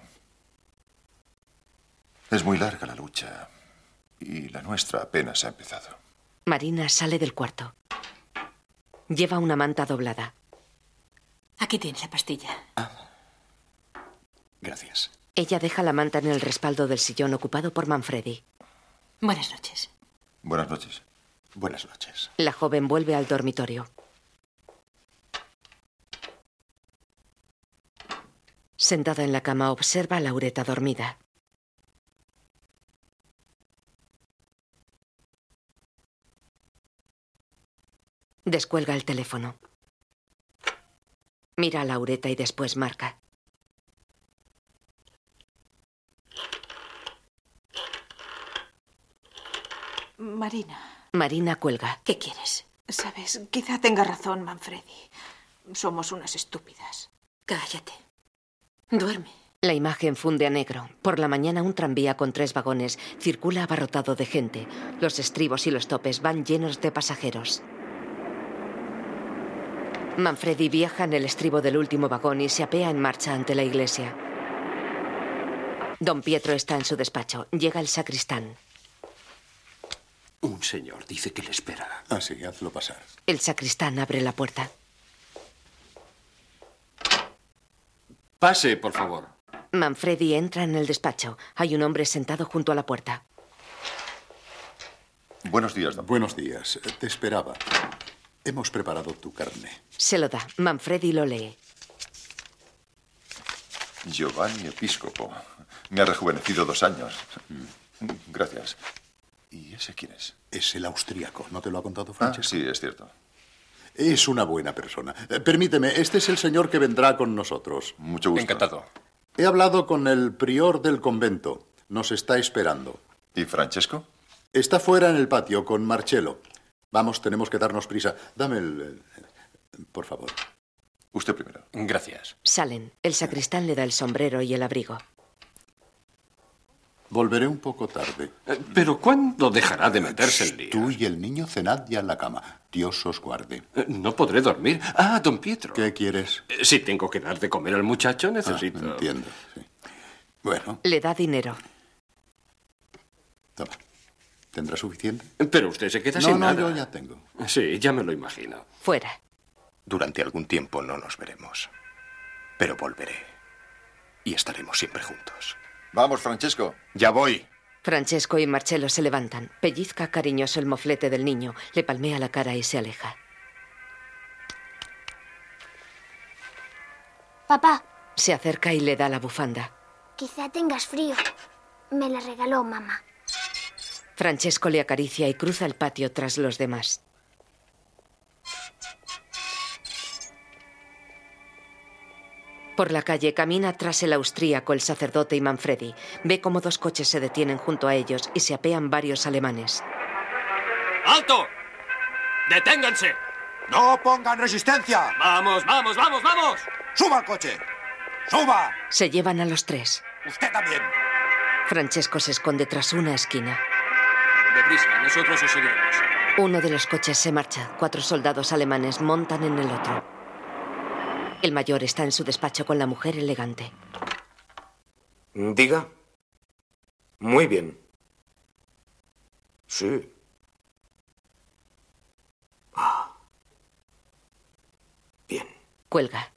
Es muy larga la lucha y la nuestra apenas ha empezado. Marina sale del cuarto. Lleva una manta doblada. Aquí tienes la pastilla. Gracias. Ella deja la manta en el respaldo del sillón ocupado por Manfredi. Buenas noches. Buenas noches. Buenas noches. La joven vuelve al dormitorio. Sentada en la cama, observa a Laureta dormida. Descuelga el teléfono. Mira a Laureta y después marca. Marina. Marina cuelga. ¿Qué quieres? Sabes, quizá tenga razón, Manfredi. Somos unas estúpidas. Cállate. Duerme. La imagen funde a negro. Por la mañana un tranvía con tres vagones circula abarrotado de gente. Los estribos y los topes van llenos de pasajeros. Manfredi viaja en el estribo del último vagón y se apea en marcha ante la iglesia. Don Pietro está en su despacho. Llega el sacristán. Un señor dice que le espera. Ah, sí, hazlo pasar. El sacristán abre la puerta. Pase, por favor. Manfredi entra en el despacho. Hay un hombre sentado junto a la puerta. Buenos días, don. Buenos días. Te esperaba. Hemos preparado tu carne. Se lo da. Manfredi lo lee. Giovanni Episcopo. Me ha rejuvenecido dos años. Gracias. ¿Y ese quién es? Es el austríaco. ¿No te lo ha contado, Ah, Francesco? sí, es cierto. Es una buena persona. Eh, Permíteme, este es el señor que vendrá con nosotros. Mucho gusto. Encantado. He hablado con el prior del convento. Nos está esperando. ¿Y Francesco? Está fuera en el patio con Marcello. Vamos, tenemos que darnos prisa. Dame el... el- por favor. Usted primero. Gracias. Salen. El sacristán le da el sombrero y el abrigo. Volveré un poco tarde. Eh, Pero ¿cuándo dejará de meterse el lío? Tú y el niño cenad ya en la cama. Dios os guarde. Eh, No podré dormir. Ah, don Pietro. ¿Qué quieres? Eh, Si tengo que dar de comer al muchacho, necesito... Ah, entiendo, sí. Bueno, Le da dinero. toma. ¿Tendrá suficiente? Pero usted se queda No, sin no, nada. yo ya tengo. Sí, ya me lo imagino. Fuera. Durante algún tiempo no nos veremos. Pero volveré. Y estaremos siempre juntos. Vamos, Francesco. Ya voy. Francesco y Marcello se levantan. Pellizca cariñoso el moflete del niño. Le palmea la cara y se aleja. Papá, Se acerca y le da la bufanda. quizá tengas frío. Me la regaló mamá. Francesco le acaricia y cruza el patio tras los demás. Por la calle camina tras el austríaco, el sacerdote y Manfredi. Ve cómo dos coches se detienen junto a ellos y se apean varios alemanes. ¡Alto! ¡Deténganse! ¡No pongan resistencia! ¡Vamos, vamos, vamos, vamos! ¡Suba al coche! ¡Suba! Se llevan a los tres. ¡Usted también! Francesco se esconde tras una esquina. Deprisa, nosotros os seguiremos. Uno de los coches se marcha. Cuatro soldados alemanes montan en el otro. El mayor está en su despacho con la mujer elegante. Diga. Muy bien. Sí. Ah. Bien. Cuelga.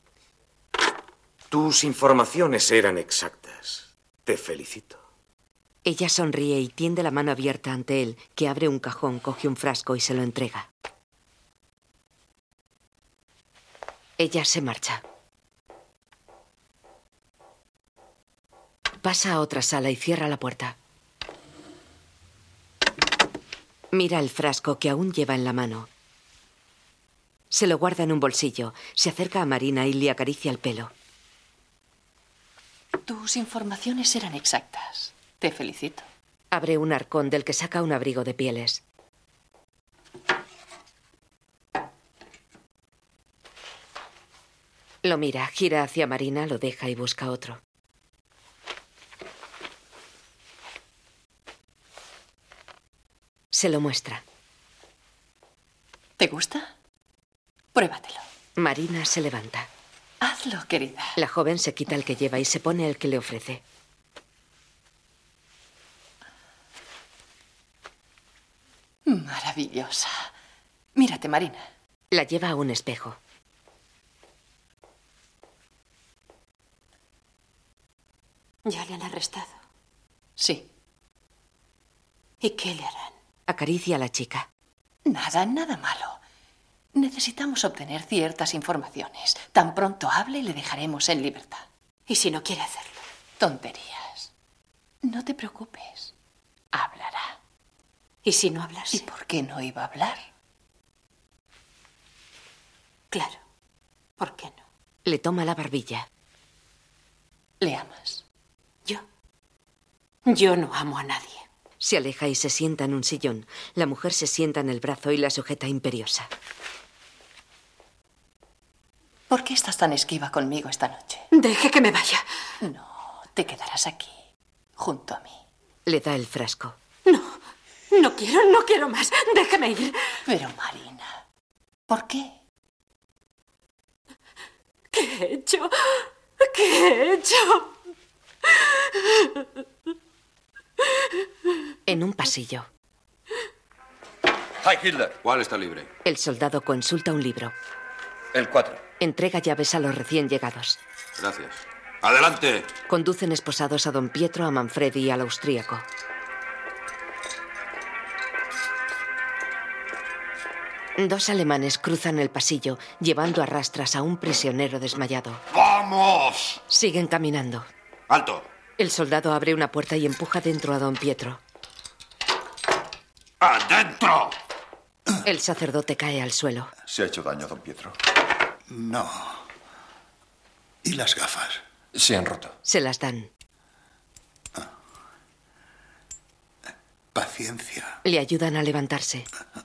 Tus informaciones eran exactas. Te felicito. Ella sonríe y tiende la mano abierta ante él, que abre un cajón, coge un frasco y se lo entrega. Ella se marcha. Pasa a otra sala y cierra la puerta. Mira el frasco que aún lleva en la mano. Se lo guarda en un bolsillo. Se acerca a Marina y le acaricia el pelo. Tus informaciones eran exactas. Te felicito. Abre un arcón del que saca un abrigo de pieles. Lo mira, gira hacia Marina, lo deja y busca otro. Se lo muestra. ¿Te gusta? Pruébatelo. Marina se levanta. Hazlo, querida. La joven se quita el que lleva y se pone el que le ofrece. Maravillosa. Mírate, Marina. La lleva a un espejo. ¿Ya le han arrestado? Sí. ¿Y qué le harán? Acaricia a la chica. Nada, nada malo. Necesitamos obtener ciertas informaciones. Tan pronto hable y le dejaremos en libertad. ¿Y si no quiere hacerlo? Tonterías. No te preocupes. Hablará. ¿Y si no hablas? ¿Y por qué no iba a hablar? Claro. ¿Por qué no? Le toma la barbilla. ¿Le amas? ¿Yo? Yo no amo a nadie. Se aleja y se sienta en un sillón. La mujer se sienta en el brazo y la sujeta imperiosa. ¿Por qué estás tan esquiva conmigo esta noche? Deje que me vaya. No, te quedarás aquí, junto a mí. Le da el frasco. No, no quiero, no quiero más. Déjeme ir. Pero, Marina, ¿por qué? ¿Qué he hecho? ¿Qué he hecho? En un pasillo. Hi, Hitler. ¿Cuál está libre? El soldado consulta un libro. El cuatro. Entrega llaves a los recién llegados. Gracias. ¡Adelante! Conducen esposados a don Pietro, a Manfredi y al austríaco. Dos alemanes cruzan el pasillo, llevando a rastras a un prisionero desmayado. ¡Vamos! Siguen caminando. ¡Alto! El soldado abre una puerta y empuja dentro a don Pietro. ¡Adentro! El sacerdote cae al suelo. ¿Se ha hecho daño, don Pietro? No. ¿Y las gafas? Se han roto. Se las dan. Paciencia. Le ayudan a levantarse.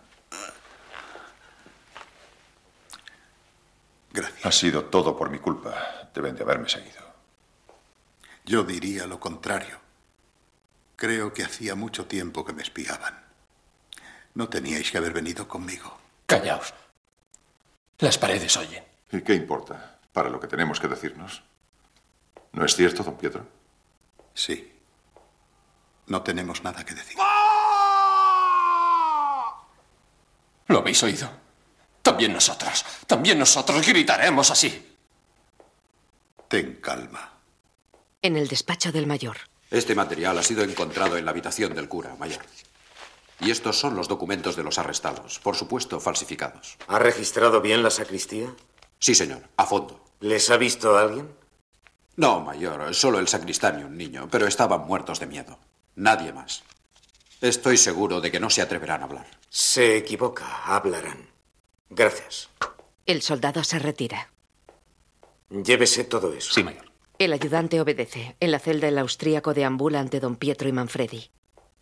Gracias. Ha sido todo por mi culpa. Deben de haberme seguido. Yo diría lo contrario. Creo que hacía mucho tiempo que me espiaban. No teníais que haber venido conmigo. Callaos. Las paredes oyen. ¿Y qué importa para lo que tenemos que decirnos? ¿No es cierto, don Pietro? Sí. No tenemos nada que decir. ¿Lo habéis oído? También nosotros. También nosotros gritaremos así. Ten calma. En el despacho del mayor. Este material ha sido encontrado en la habitación del cura, mayor. Y estos son los documentos de los arrestados, por supuesto falsificados. ¿Ha registrado bien la sacristía? Sí, señor, a fondo. ¿Les ha visto alguien? No, mayor, solo el sacristán y un niño, pero estaban muertos de miedo. Nadie más. Estoy seguro de que no se atreverán a hablar. Se equivoca, hablarán. Gracias. El soldado se retira. Llévese todo eso. Sí, mayor. El ayudante obedece. En la celda el austríaco deambula ante don Pietro y Manfredi.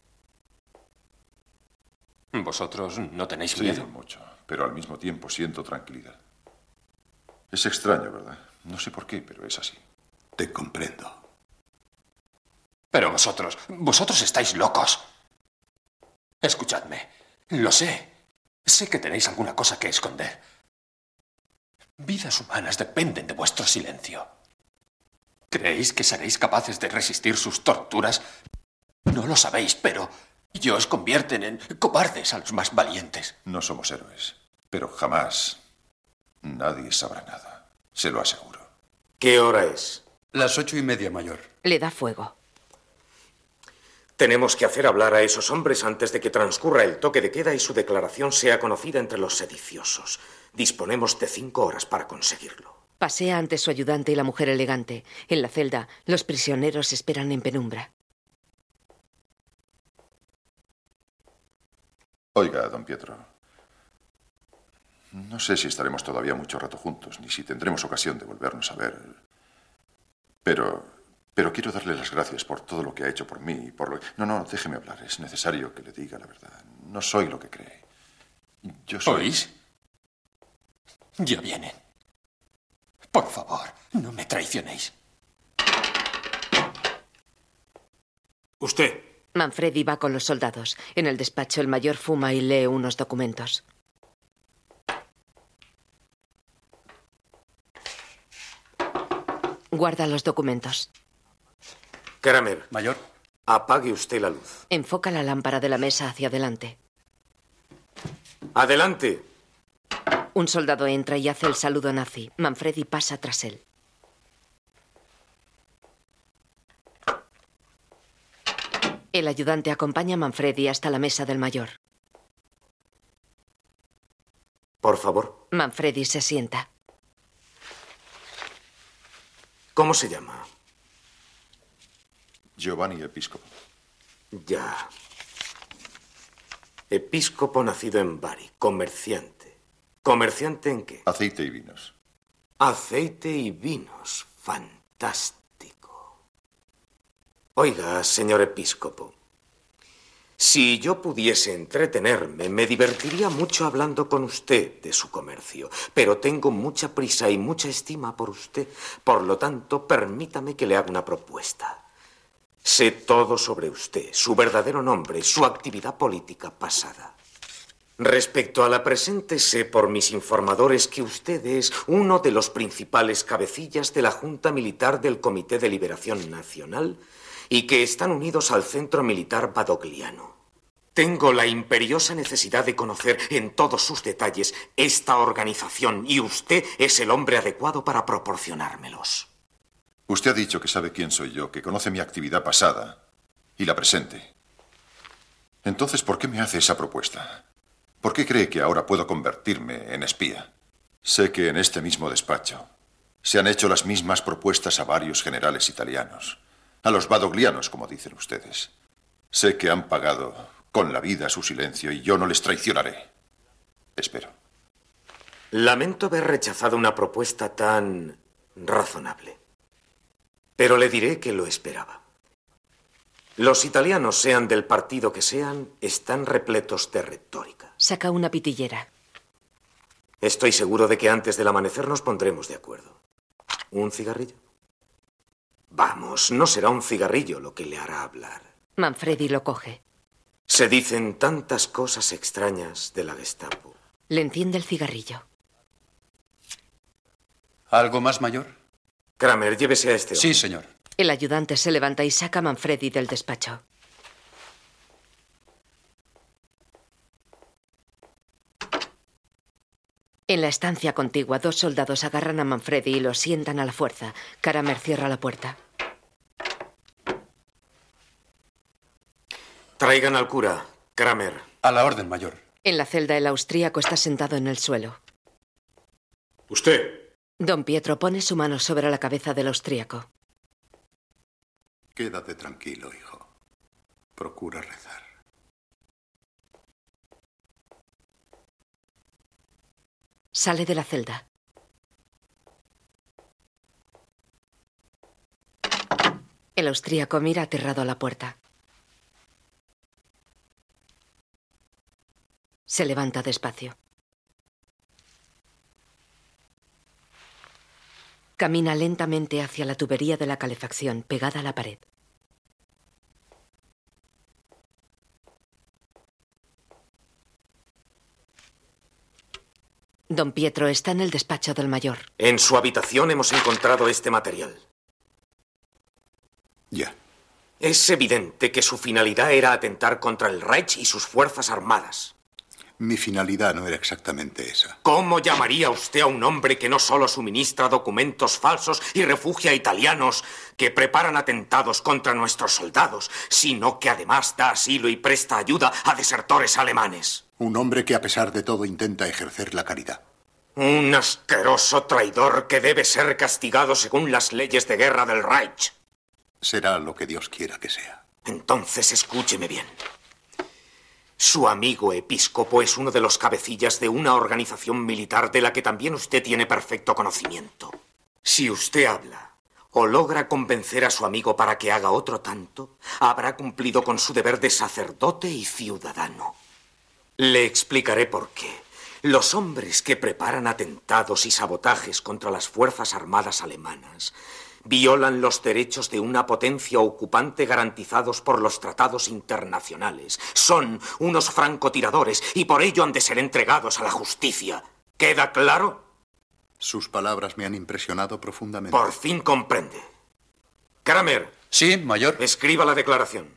¿Vosotros no tenéis Sí, miedo? mucho, pero al mismo tiempo siento tranquilidad. Es extraño, ¿verdad? No sé por qué, pero es así. Te comprendo. Pero vosotros, vosotros estáis locos. Escuchadme, lo sé. Sé que tenéis alguna cosa que esconder. Vidas humanas dependen de vuestro silencio. ¿Creéis que seréis capaces de resistir sus torturas? No lo sabéis, pero Y os convierten en cobardes a los más valientes. No somos héroes, pero jamás nadie sabrá nada. Se lo aseguro. ¿Qué hora es? Las ocho y media, mayor. Le da fuego. Tenemos que hacer hablar a esos hombres antes de que transcurra el toque de queda y su declaración sea conocida entre los sediciosos. Disponemos de cinco horas para conseguirlo. Pasea ante su ayudante y la mujer elegante. En la celda, los prisioneros esperan en penumbra. Oiga, don Pietro. No sé si estaremos todavía mucho rato juntos, ni si tendremos ocasión de volvernos a ver. Pero... Pero quiero darle las gracias por todo lo que ha hecho por mí y por lo... No, no, déjeme hablar. Es necesario que le diga la verdad. No soy lo que cree. Yo soy... ¿Oís? Ya vienen. Por favor, no me traicionéis. Usted. Manfredi va con los soldados. En el despacho, el mayor fuma y lee unos documentos. Guarda los documentos. Kramer. Mayor. Apague usted la luz. Enfoca la lámpara de la mesa hacia adelante. ¡Adelante! Un soldado entra y hace el saludo nazi. Manfredi pasa tras él. El ayudante acompaña a Manfredi hasta la mesa del mayor. Por favor. Manfredi se sienta. ¿Cómo se llama? Giovanni Episcopo. Ya. Episcopo nacido en Bari. Comerciante. ¿Comerciante en qué? Aceite y vinos. Aceite y vinos. Fantástico. Oiga, señor Episcopo. Si yo pudiese entretenerme, me divertiría mucho hablando con usted de su comercio. Pero tengo mucha prisa y mucha estima por usted. Por lo tanto, permítame que le haga una propuesta. Sé todo sobre usted, su verdadero nombre, su actividad política pasada. Respecto a la presente, sé por mis informadores que usted es uno de los principales cabecillas de la Junta Militar del Comité de Liberación Nacional y que están unidos al Centro Militar Badogliano. Tengo la imperiosa necesidad de conocer en todos sus detalles esta organización y usted es el hombre adecuado para proporcionármelos. Usted ha dicho que sabe quién soy yo, que conoce mi actividad pasada y la presente. Entonces, ¿por qué me hace esa propuesta? ¿Por qué cree que ahora puedo convertirme en espía? Sé que en este mismo despacho se han hecho las mismas propuestas a varios generales italianos, a los badoglianos, como dicen ustedes. Sé que han pagado con la vida su silencio y yo no les traicionaré. Espero. Lamento haber rechazado una propuesta tan razonable. Pero le diré que lo esperaba. Los italianos, sean del partido que sean, están repletos de retórica. Saca una pitillera. Estoy seguro de que antes del amanecer nos pondremos de acuerdo. ¿Un cigarrillo? Vamos, no será un cigarrillo lo que le hará hablar. Manfredi lo coge. Se dicen tantas cosas extrañas de la Gestapo. Le enciende el cigarrillo. ¿Algo más, mayor? Kramer, llévese a este hombre. Sí, señor. El ayudante se levanta y saca a Manfredi del despacho. En la estancia contigua, dos soldados agarran a Manfredi y lo sientan a la fuerza. Kramer cierra la puerta. Traigan al cura, Kramer. A la orden, mayor. En la celda, el austríaco está sentado en el suelo. Usted. Don Pietro pone su mano sobre la cabeza del austríaco. Quédate tranquilo, hijo. Procura rezar. Sale de la celda. El austríaco mira aterrado a la puerta. Se levanta despacio. Camina lentamente hacia la tubería de la calefacción, pegada a la pared. Don Pietro está en el despacho del mayor. En su habitación hemos encontrado este material. Ya. Es evidente que su finalidad era atentar contra el Reich y sus fuerzas armadas. Mi finalidad no era exactamente esa. ¿Cómo llamaría usted a un hombre que no solo suministra documentos falsos y refugia a italianos que preparan atentados contra nuestros soldados, sino que además da asilo y presta ayuda a desertores alemanes? Un hombre que a pesar de todo intenta ejercer la caridad. Un asqueroso traidor que debe ser castigado según las leyes de guerra del Reich. Será lo que Dios quiera que sea. Entonces escúcheme bien. Su amigo episcopo es uno de los cabecillas de una organización militar de la que también usted tiene perfecto conocimiento. Si usted habla o logra convencer a su amigo para que haga otro tanto, habrá cumplido con su deber de sacerdote y ciudadano. Le explicaré por qué. Los hombres que preparan atentados y sabotajes contra las fuerzas armadas alemanas violan los derechos de una potencia ocupante garantizados por los tratados internacionales. Son unos francotiradores y por ello han de ser entregados a la justicia. ¿Queda claro? Sus palabras me han impresionado profundamente. Por fin comprende. Kramer. Sí, mayor. Escriba la declaración.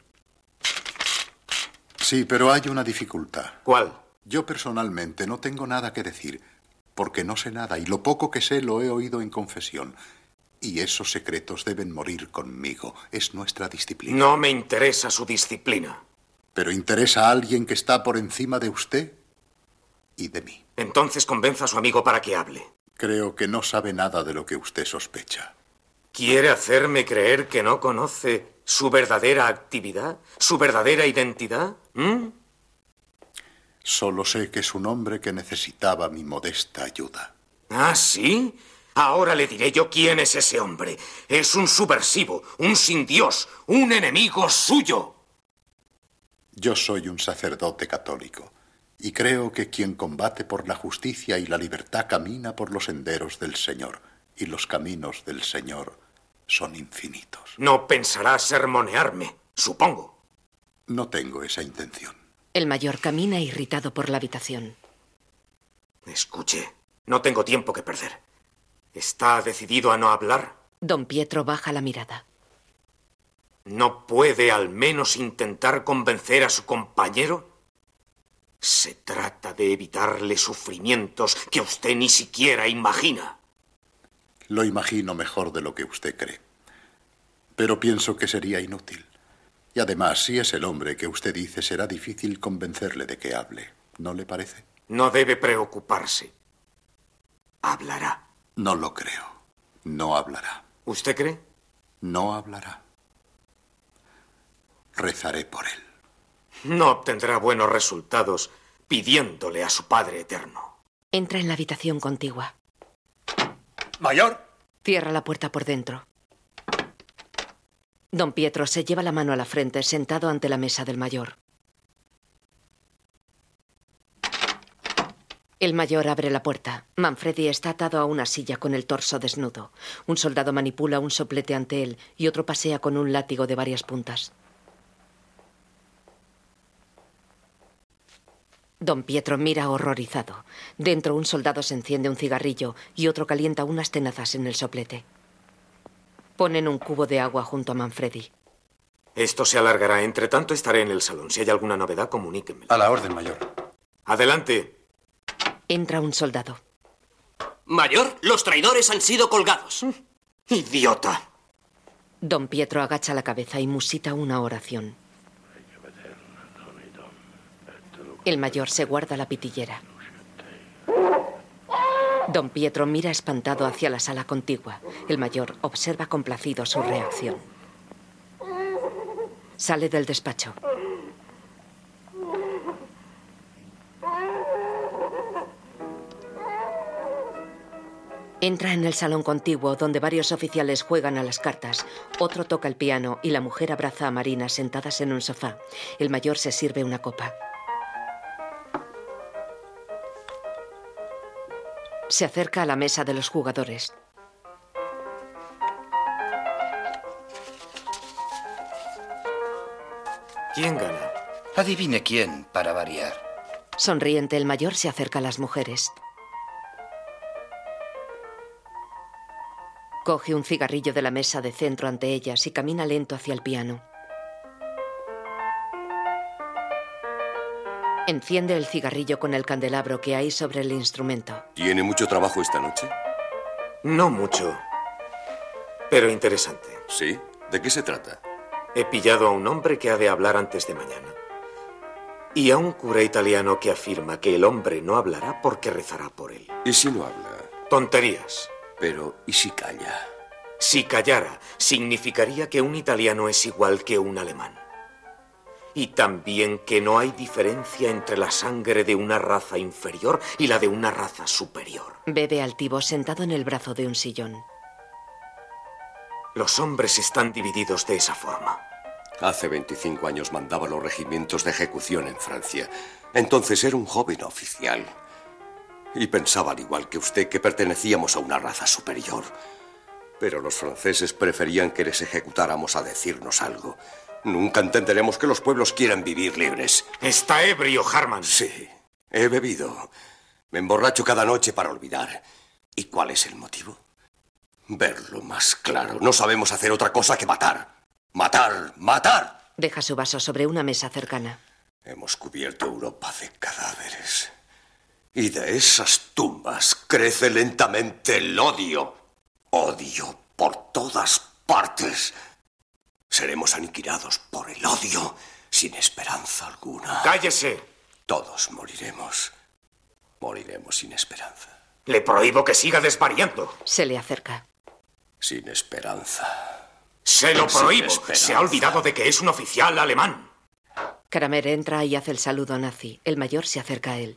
Sí, pero hay una dificultad. ¿Cuál? Yo personalmente no tengo nada que decir, porque no sé nada, y lo poco que sé lo he oído en confesión. Y esos secretos deben morir conmigo. Es nuestra disciplina. No me interesa su disciplina. ¿Pero interesa a alguien que está por encima de usted y de mí? Entonces convenza a su amigo para que hable. Creo que no sabe nada de lo que usted sospecha. ¿Quiere hacerme creer que no conoce su verdadera actividad? ¿Su verdadera identidad? ¿Mm? Solo sé que es un hombre que necesitaba mi modesta ayuda. ¿Ah, sí? Ahora le diré yo quién es ese hombre. Es un subversivo, un sin Dios, un enemigo suyo. Yo soy un sacerdote católico y creo que quien combate por la justicia y la libertad camina por los senderos del Señor, y los caminos del Señor son infinitos. No pensará sermonearme, supongo. No tengo esa intención. El mayor camina irritado por la habitación. Escuche, no tengo tiempo que perder. ¿Está decidido a no hablar? Don Pietro baja la mirada. ¿No puede al menos intentar convencer a su compañero? Se trata de evitarle sufrimientos que usted ni siquiera imagina. Lo imagino mejor de lo que usted cree. Pero pienso que sería inútil. Y además, si es el hombre que usted dice, será difícil convencerle de que hable. ¿No le parece? No debe preocuparse. Hablará. No lo creo. No hablará. ¿Usted cree? No hablará. Rezaré por él. No obtendrá buenos resultados pidiéndole a su Padre Eterno. Entra en la habitación contigua. Mayor. Cierra la puerta por dentro. Don Pietro se lleva la mano a la frente, sentado ante la mesa del mayor. El mayor abre la puerta. Manfredi está atado a una silla con el torso desnudo. Un soldado manipula un soplete ante él y otro pasea con un látigo de varias puntas. Don Pietro mira horrorizado. Dentro, un soldado se enciende un cigarrillo y otro calienta unas tenazas en el soplete. Ponen un cubo de agua junto a Manfredi. Esto se alargará. Entre tanto, estaré en el salón. Si hay alguna novedad, comuníquenme. A la orden, mayor. Adelante. Entra un soldado. Mayor, los traidores han sido colgados. ¡Idiota! Don Pietro agacha la cabeza y musita una oración. El mayor se guarda la pitillera. Don Pietro mira espantado hacia la sala contigua. El mayor observa complacido su reacción. Sale del despacho. Entra en el salón contiguo, donde varios oficiales juegan a las cartas. Otro toca el piano y la mujer abraza a Marina sentadas en un sofá. El mayor se sirve una copa. Se acerca a la mesa de los jugadores. ¿Quién gana? Adivine quién, para variar. Sonriente, el mayor se acerca a las mujeres. Coge un cigarrillo de la mesa de centro ante ellas y camina lento hacia el piano. Enciende el cigarrillo con el candelabro que hay sobre el instrumento. ¿Tiene mucho trabajo esta noche? No mucho, pero interesante. ¿Sí? ¿De qué se trata? He pillado a un hombre que ha de hablar antes de mañana. Y a un cura italiano que afirma que el hombre no hablará porque rezará por él. ¿Y si no habla? Tonterías. Pero, ¿y si calla? Si callara, significaría que un italiano es igual que un alemán. Y también que no hay diferencia entre la sangre de una raza inferior y la de una raza superior. Bebe altivo sentado en el brazo de un sillón. Los hombres están divididos de esa forma. Hace veinticinco años mandaba los regimientos de ejecución en Francia. Entonces era un joven oficial. Y pensaba al igual que usted que pertenecíamos a una raza superior. Pero los franceses preferían que les ejecutáramos a decirnos algo. Nunca entenderemos que los pueblos quieran vivir libres. Está ebrio, Harman. Sí, he bebido. Me emborracho cada noche para olvidar. ¿Y cuál es el motivo? Verlo más claro. No sabemos hacer otra cosa que matar. ¡Matar! ¡Matar! Deja su vaso sobre una mesa cercana. Hemos cubierto Europa de cadáveres. Y de esas tumbas crece lentamente el odio. Odio por todas partes. Seremos aniquilados por el odio, sin esperanza alguna. ¡Cállese! Todos moriremos. Moriremos sin esperanza. Le prohíbo que siga desvariando. Se le acerca. Sin esperanza. Se lo prohíbo. Sin Se ha olvidado de que es un oficial alemán. Kramer entra y hace el saludo nazi. El mayor se acerca a él.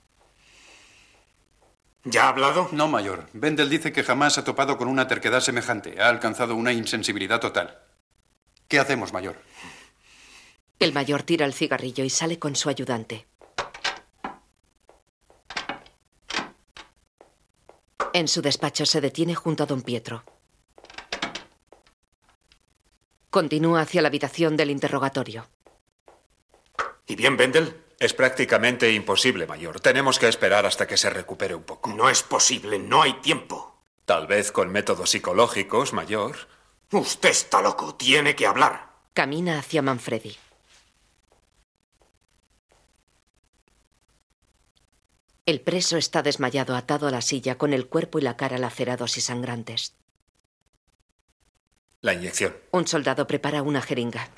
¿Ya ha hablado? No, mayor. Wendell dice que jamás ha topado con una terquedad semejante. Ha alcanzado una insensibilidad total. ¿Qué hacemos, mayor? El mayor tira el cigarrillo y sale con su ayudante. En su despacho se detiene junto a don Pietro. Continúa hacia la habitación del interrogatorio. ¿Y bien, Wendell? Es prácticamente imposible, mayor. Tenemos que esperar hasta que se recupere un poco. No es posible, no hay tiempo. Tal vez con métodos psicológicos, mayor. Usted está loco, tiene que hablar. Camina hacia Manfredi. El preso está desmayado, atado a la silla, con el cuerpo y la cara lacerados y sangrantes. La inyección. Un soldado prepara una jeringa.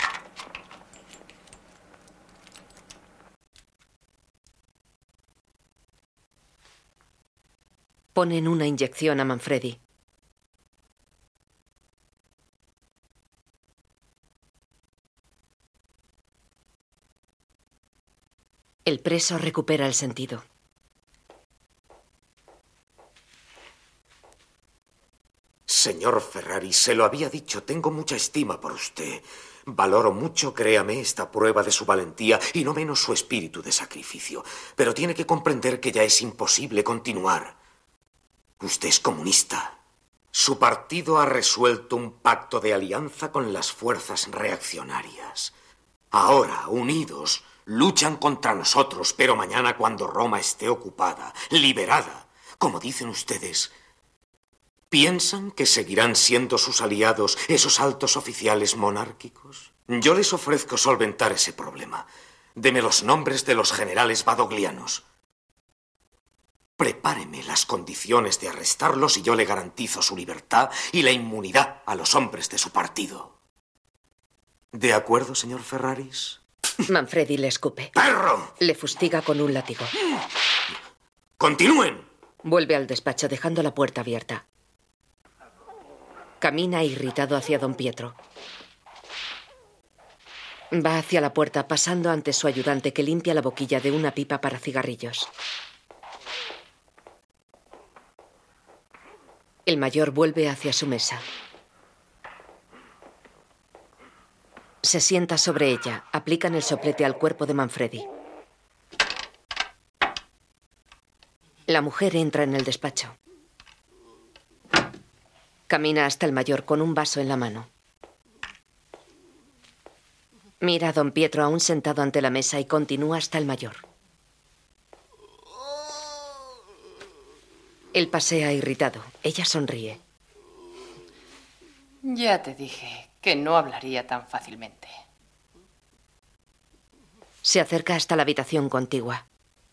Ponen una inyección a Manfredi. El preso recupera el sentido. Señor Ferrari, se lo había dicho, tengo mucha estima por usted. Valoro mucho, créame, esta prueba de su valentía y no menos su espíritu de sacrificio. Pero tiene que comprender que ya es imposible continuar. Usted es comunista. Su partido ha resuelto un pacto de alianza con las fuerzas reaccionarias. Ahora, unidos, luchan contra nosotros, pero mañana cuando Roma esté ocupada, liberada, como dicen ustedes, ¿piensan que seguirán siendo sus aliados esos altos oficiales monárquicos? Yo les ofrezco solventar ese problema. Deme los nombres de los generales badoglianos. Prepáreme las condiciones de arrestarlos y yo le garantizo su libertad y la inmunidad a los hombres de su partido. ¿De acuerdo, señor Ferraris? Manfredi le escupe. ¡Perro! Le fustiga con un látigo. ¡Continúen! Vuelve al despacho dejando la puerta abierta. Camina irritado hacia don Pietro. Va hacia la puerta pasando ante su ayudante que limpia la boquilla de una pipa para cigarrillos. El mayor vuelve hacia su mesa. Se sienta sobre ella. Aplican el soplete al cuerpo de Manfredi. La mujer entra en el despacho. Camina hasta el mayor con un vaso en la mano. Mira a don Pietro aún sentado ante la mesa y continúa hasta el mayor. Él pasea irritado. Ella sonríe. Ya te dije que no hablaría tan fácilmente. Se acerca hasta la habitación contigua.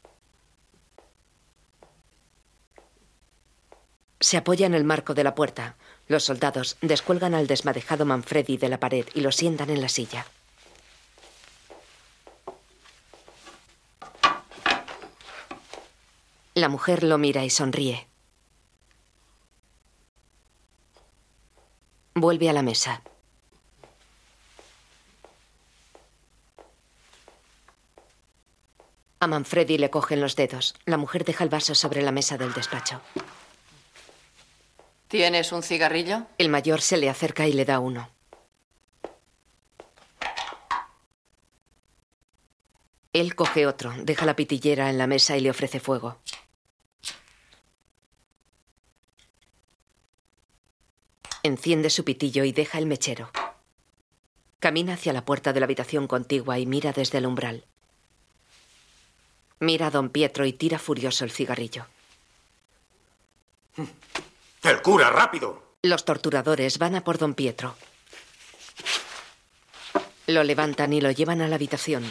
Se apoya en el marco de la puerta. Los soldados descuelgan al desmadejado Manfredi de la pared y lo sientan en la silla. La mujer lo mira y sonríe. Vuelve a la mesa. A Manfredi le cogen los dedos. La mujer deja el vaso sobre la mesa del despacho. ¿Tienes un cigarrillo? El mayor se le acerca y le da uno. Él coge otro, deja la pitillera en la mesa y le ofrece fuego. Enciende su pitillo y deja el mechero. Camina hacia la puerta de la habitación contigua y mira desde el umbral. Mira a don Pietro y tira furioso el cigarrillo. ¡El cura, rápido! Los torturadores van a por don Pietro. Lo levantan y lo llevan a la habitación.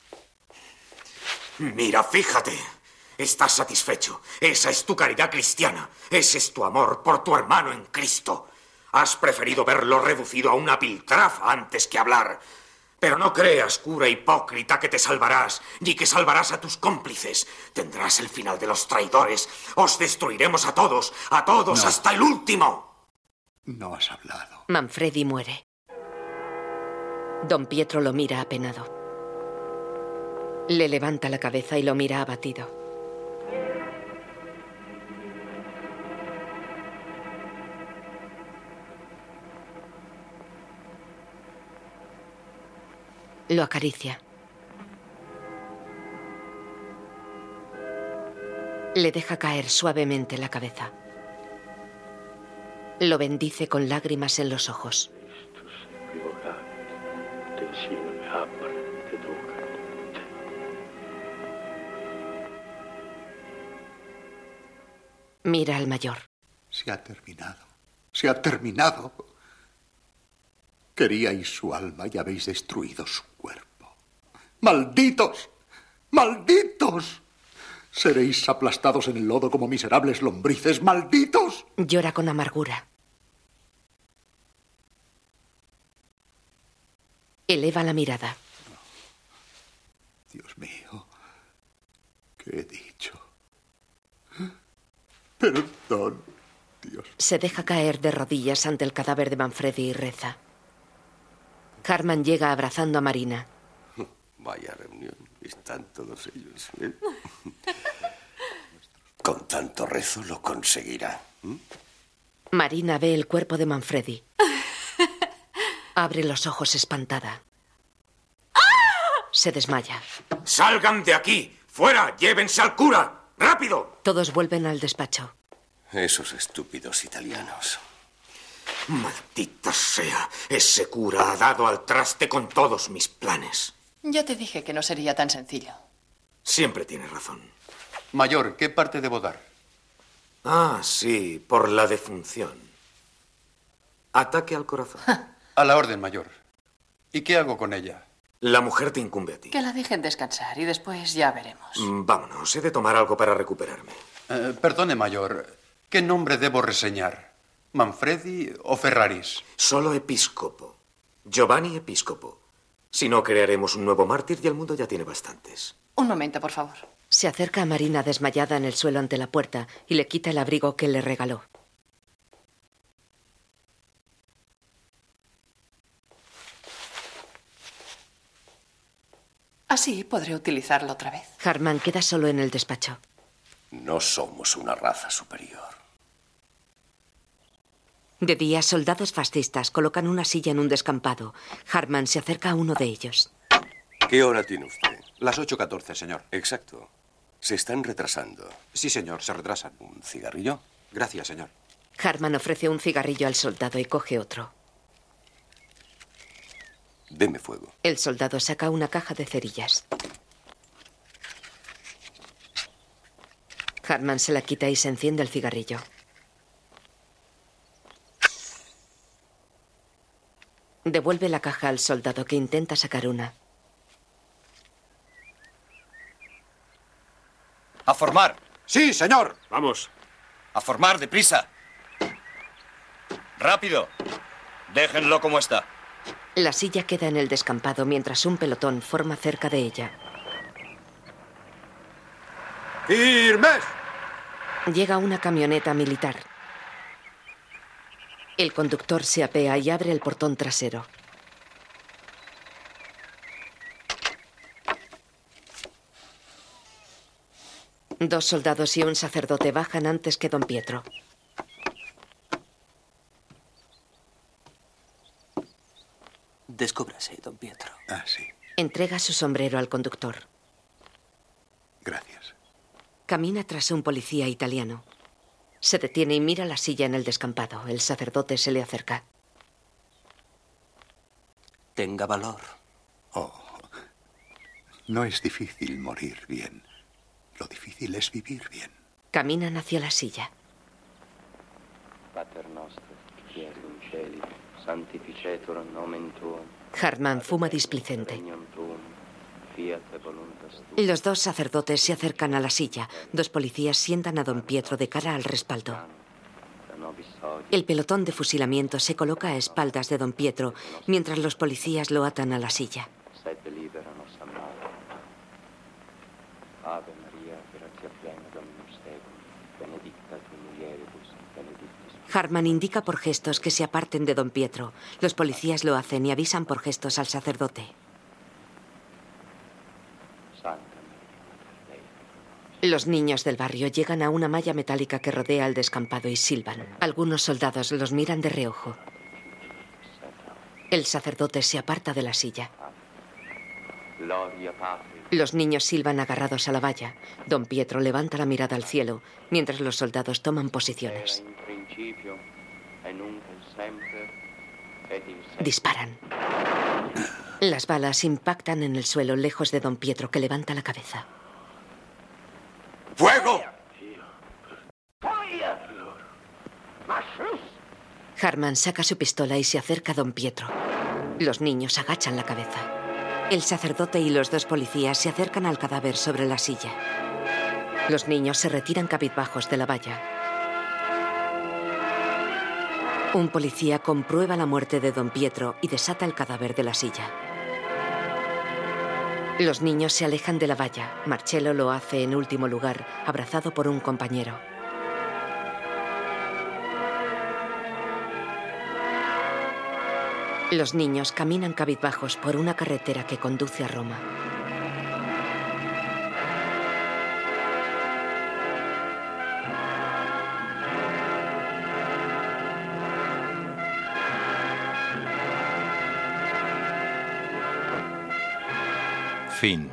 Mira, fíjate. Estás satisfecho. Esa es tu caridad cristiana. Ese es tu amor por tu hermano en Cristo. Has preferido verlo reducido a una piltrafa antes que hablar. Pero no creas, cura hipócrita, que te salvarás, ni que salvarás a tus cómplices. Tendrás el final de los traidores. Os destruiremos a todos, a todos, No. hasta el último. No has hablado. Manfredi muere. Don Pietro lo mira apenado. Le levanta la cabeza y lo mira abatido. Lo acaricia. Le deja caer suavemente la cabeza. Lo bendice con lágrimas en los ojos. Mira al mayor. Se ha terminado. Se ha terminado. Queríais su alma y habéis destruido su cuerpo. ¡Malditos! ¡Malditos! Seréis aplastados en el lodo como miserables lombrices. ¡Malditos! Llora con amargura. Eleva la mirada. Dios mío, ¿qué he dicho? Perdón, Dios. Se deja caer de rodillas ante el cadáver de Manfredi y reza. Harman llega abrazando a Marina. Vaya reunión. Están todos ellos. ¿eh? Con tanto rezo lo conseguirá. ¿Mm? Marina ve el cuerpo de Manfredi. Abre los ojos espantada. Se desmaya. ¡Salgan de aquí! ¡Fuera! ¡Llévense al cura! ¡Rápido! Todos vuelven al despacho. Esos estúpidos italianos. Maldita sea. Ese cura ha dado al traste con todos mis planes. Ya te dije que no sería tan sencillo. Siempre tiene razón. Mayor, ¿qué parte debo dar? Ah, sí, por la defunción. Ataque al corazón. A la orden, mayor. ¿Y qué hago con ella? La mujer te incumbe a ti. Que la dejen descansar y después ya veremos. Mm, Vámonos, he de tomar algo para recuperarme. Eh, perdone, mayor. ¿Qué nombre debo reseñar? ¿Manfredi o Ferraris? Solo episcopo. Giovanni Episcopo. Si no, crearemos un nuevo mártir y el mundo ya tiene bastantes. Un momento, por favor. Se acerca a Marina desmayada en el suelo ante la puerta y le quita el abrigo que le regaló. Así podré utilizarlo otra vez. Harman queda solo en el despacho. No somos una raza superior. De día, soldados fascistas colocan una silla en un descampado. Harman se acerca a uno de ellos. ¿Qué hora tiene usted? Las ocho catorce, señor. Exacto. Se están retrasando. Sí, señor, se retrasan. ¿Un cigarrillo? Gracias, señor. Harman ofrece un cigarrillo al soldado y coge otro. Deme fuego. El soldado saca una caja de cerillas. Harman se la quita y se enciende el cigarrillo. Devuelve la caja al soldado que intenta sacar una. formar. Sí, señor. Vamos. A formar, deprisa. Rápido. Déjenlo como está. La silla queda en el descampado mientras un pelotón forma cerca de ella. ¡Firmes! Llega una camioneta militar. El conductor se apea y abre el portón trasero. Dos soldados y un sacerdote bajan antes que don Pietro. Descúbrase, don Pietro. Ah, sí. Entrega su sombrero al conductor. Gracias. Camina tras un policía italiano. Se detiene y mira la silla en el descampado. El sacerdote se le acerca. Tenga valor. Oh, no es difícil morir bien. Lo difícil es vivir bien. Caminan hacia la silla. Pater nostro, qui es in cieli, sanctificetur nomen tuum. Hartmann fuma displicente. Regnum tuum, fiat voluntas tua. Los dos sacerdotes se acercan a la silla. Dos policías sientan a don Pietro de cara al respaldo. El pelotón de fusilamiento se coloca a espaldas de don Pietro, mientras los policías lo atan a la silla. Sed libera nos amare. Ave Maria, gratia plena Dominus tecum, benedicta tu mulieribus, benedictus. Hartmann indica por gestos que se aparten de don Pietro. Los policías lo hacen y avisan por gestos al sacerdote. Santa Los niños del barrio llegan a una malla metálica que rodea el descampado y silban. Algunos soldados los miran de reojo. El sacerdote se aparta de la silla. Gloria Patri. Los niños silban agarrados a la valla. Don Pietro levanta la mirada al cielo, mientras los soldados toman posiciones. In principio, et nunc et semper, et in seculum. Disparan. Las balas impactan en el suelo lejos de don Pietro, que levanta la cabeza. ¡Fuego! Hartmann saca su pistola y se acerca a don Pietro. Los niños agachan la cabeza. El sacerdote y los dos policías se acercan al cadáver sobre la silla. Los niños se retiran cabizbajos de la valla. Un policía comprueba la muerte de don Pietro y desata el cadáver de la silla. Los niños se alejan de la valla. Marcello lo hace en último lugar, abrazado por un compañero. Los niños caminan cabizbajos por una carretera que conduce a Roma. Fin.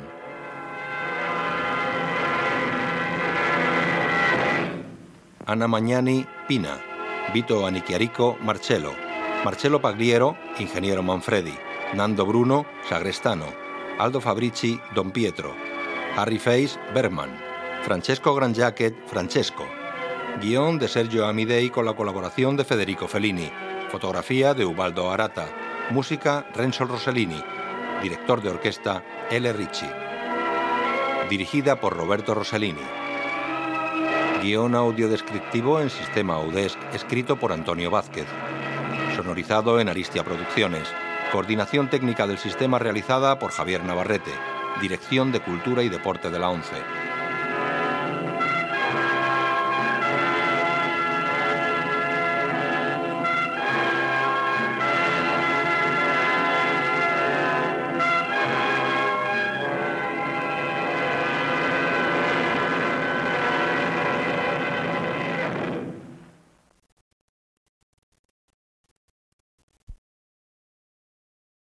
Anna Magnani, Pina. Vito Anichiarico, Marcello. Marcello Pagliero, ingeniero Manfredi. Nando Bruno, sagrestano. Aldo Fabrici, Don Pietro. Harry Face, Bergman. Francesco Granjacket, Francesco. Guión de Sergio Amidei con la colaboración de Federico Fellini. Fotografía de Ubaldo Arata. Música, Renzo Rossellini. Director de orquesta, L. Ricci. Dirigida por Roberto Rossellini. Guión audiodescriptivo en sistema Audesc, escrito por Antonio Vázquez. Sonorizado en Aristia Producciones. Coordinación técnica del sistema realizada por Javier Navarrete. Dirección de Cultura y Deporte de la ONCE.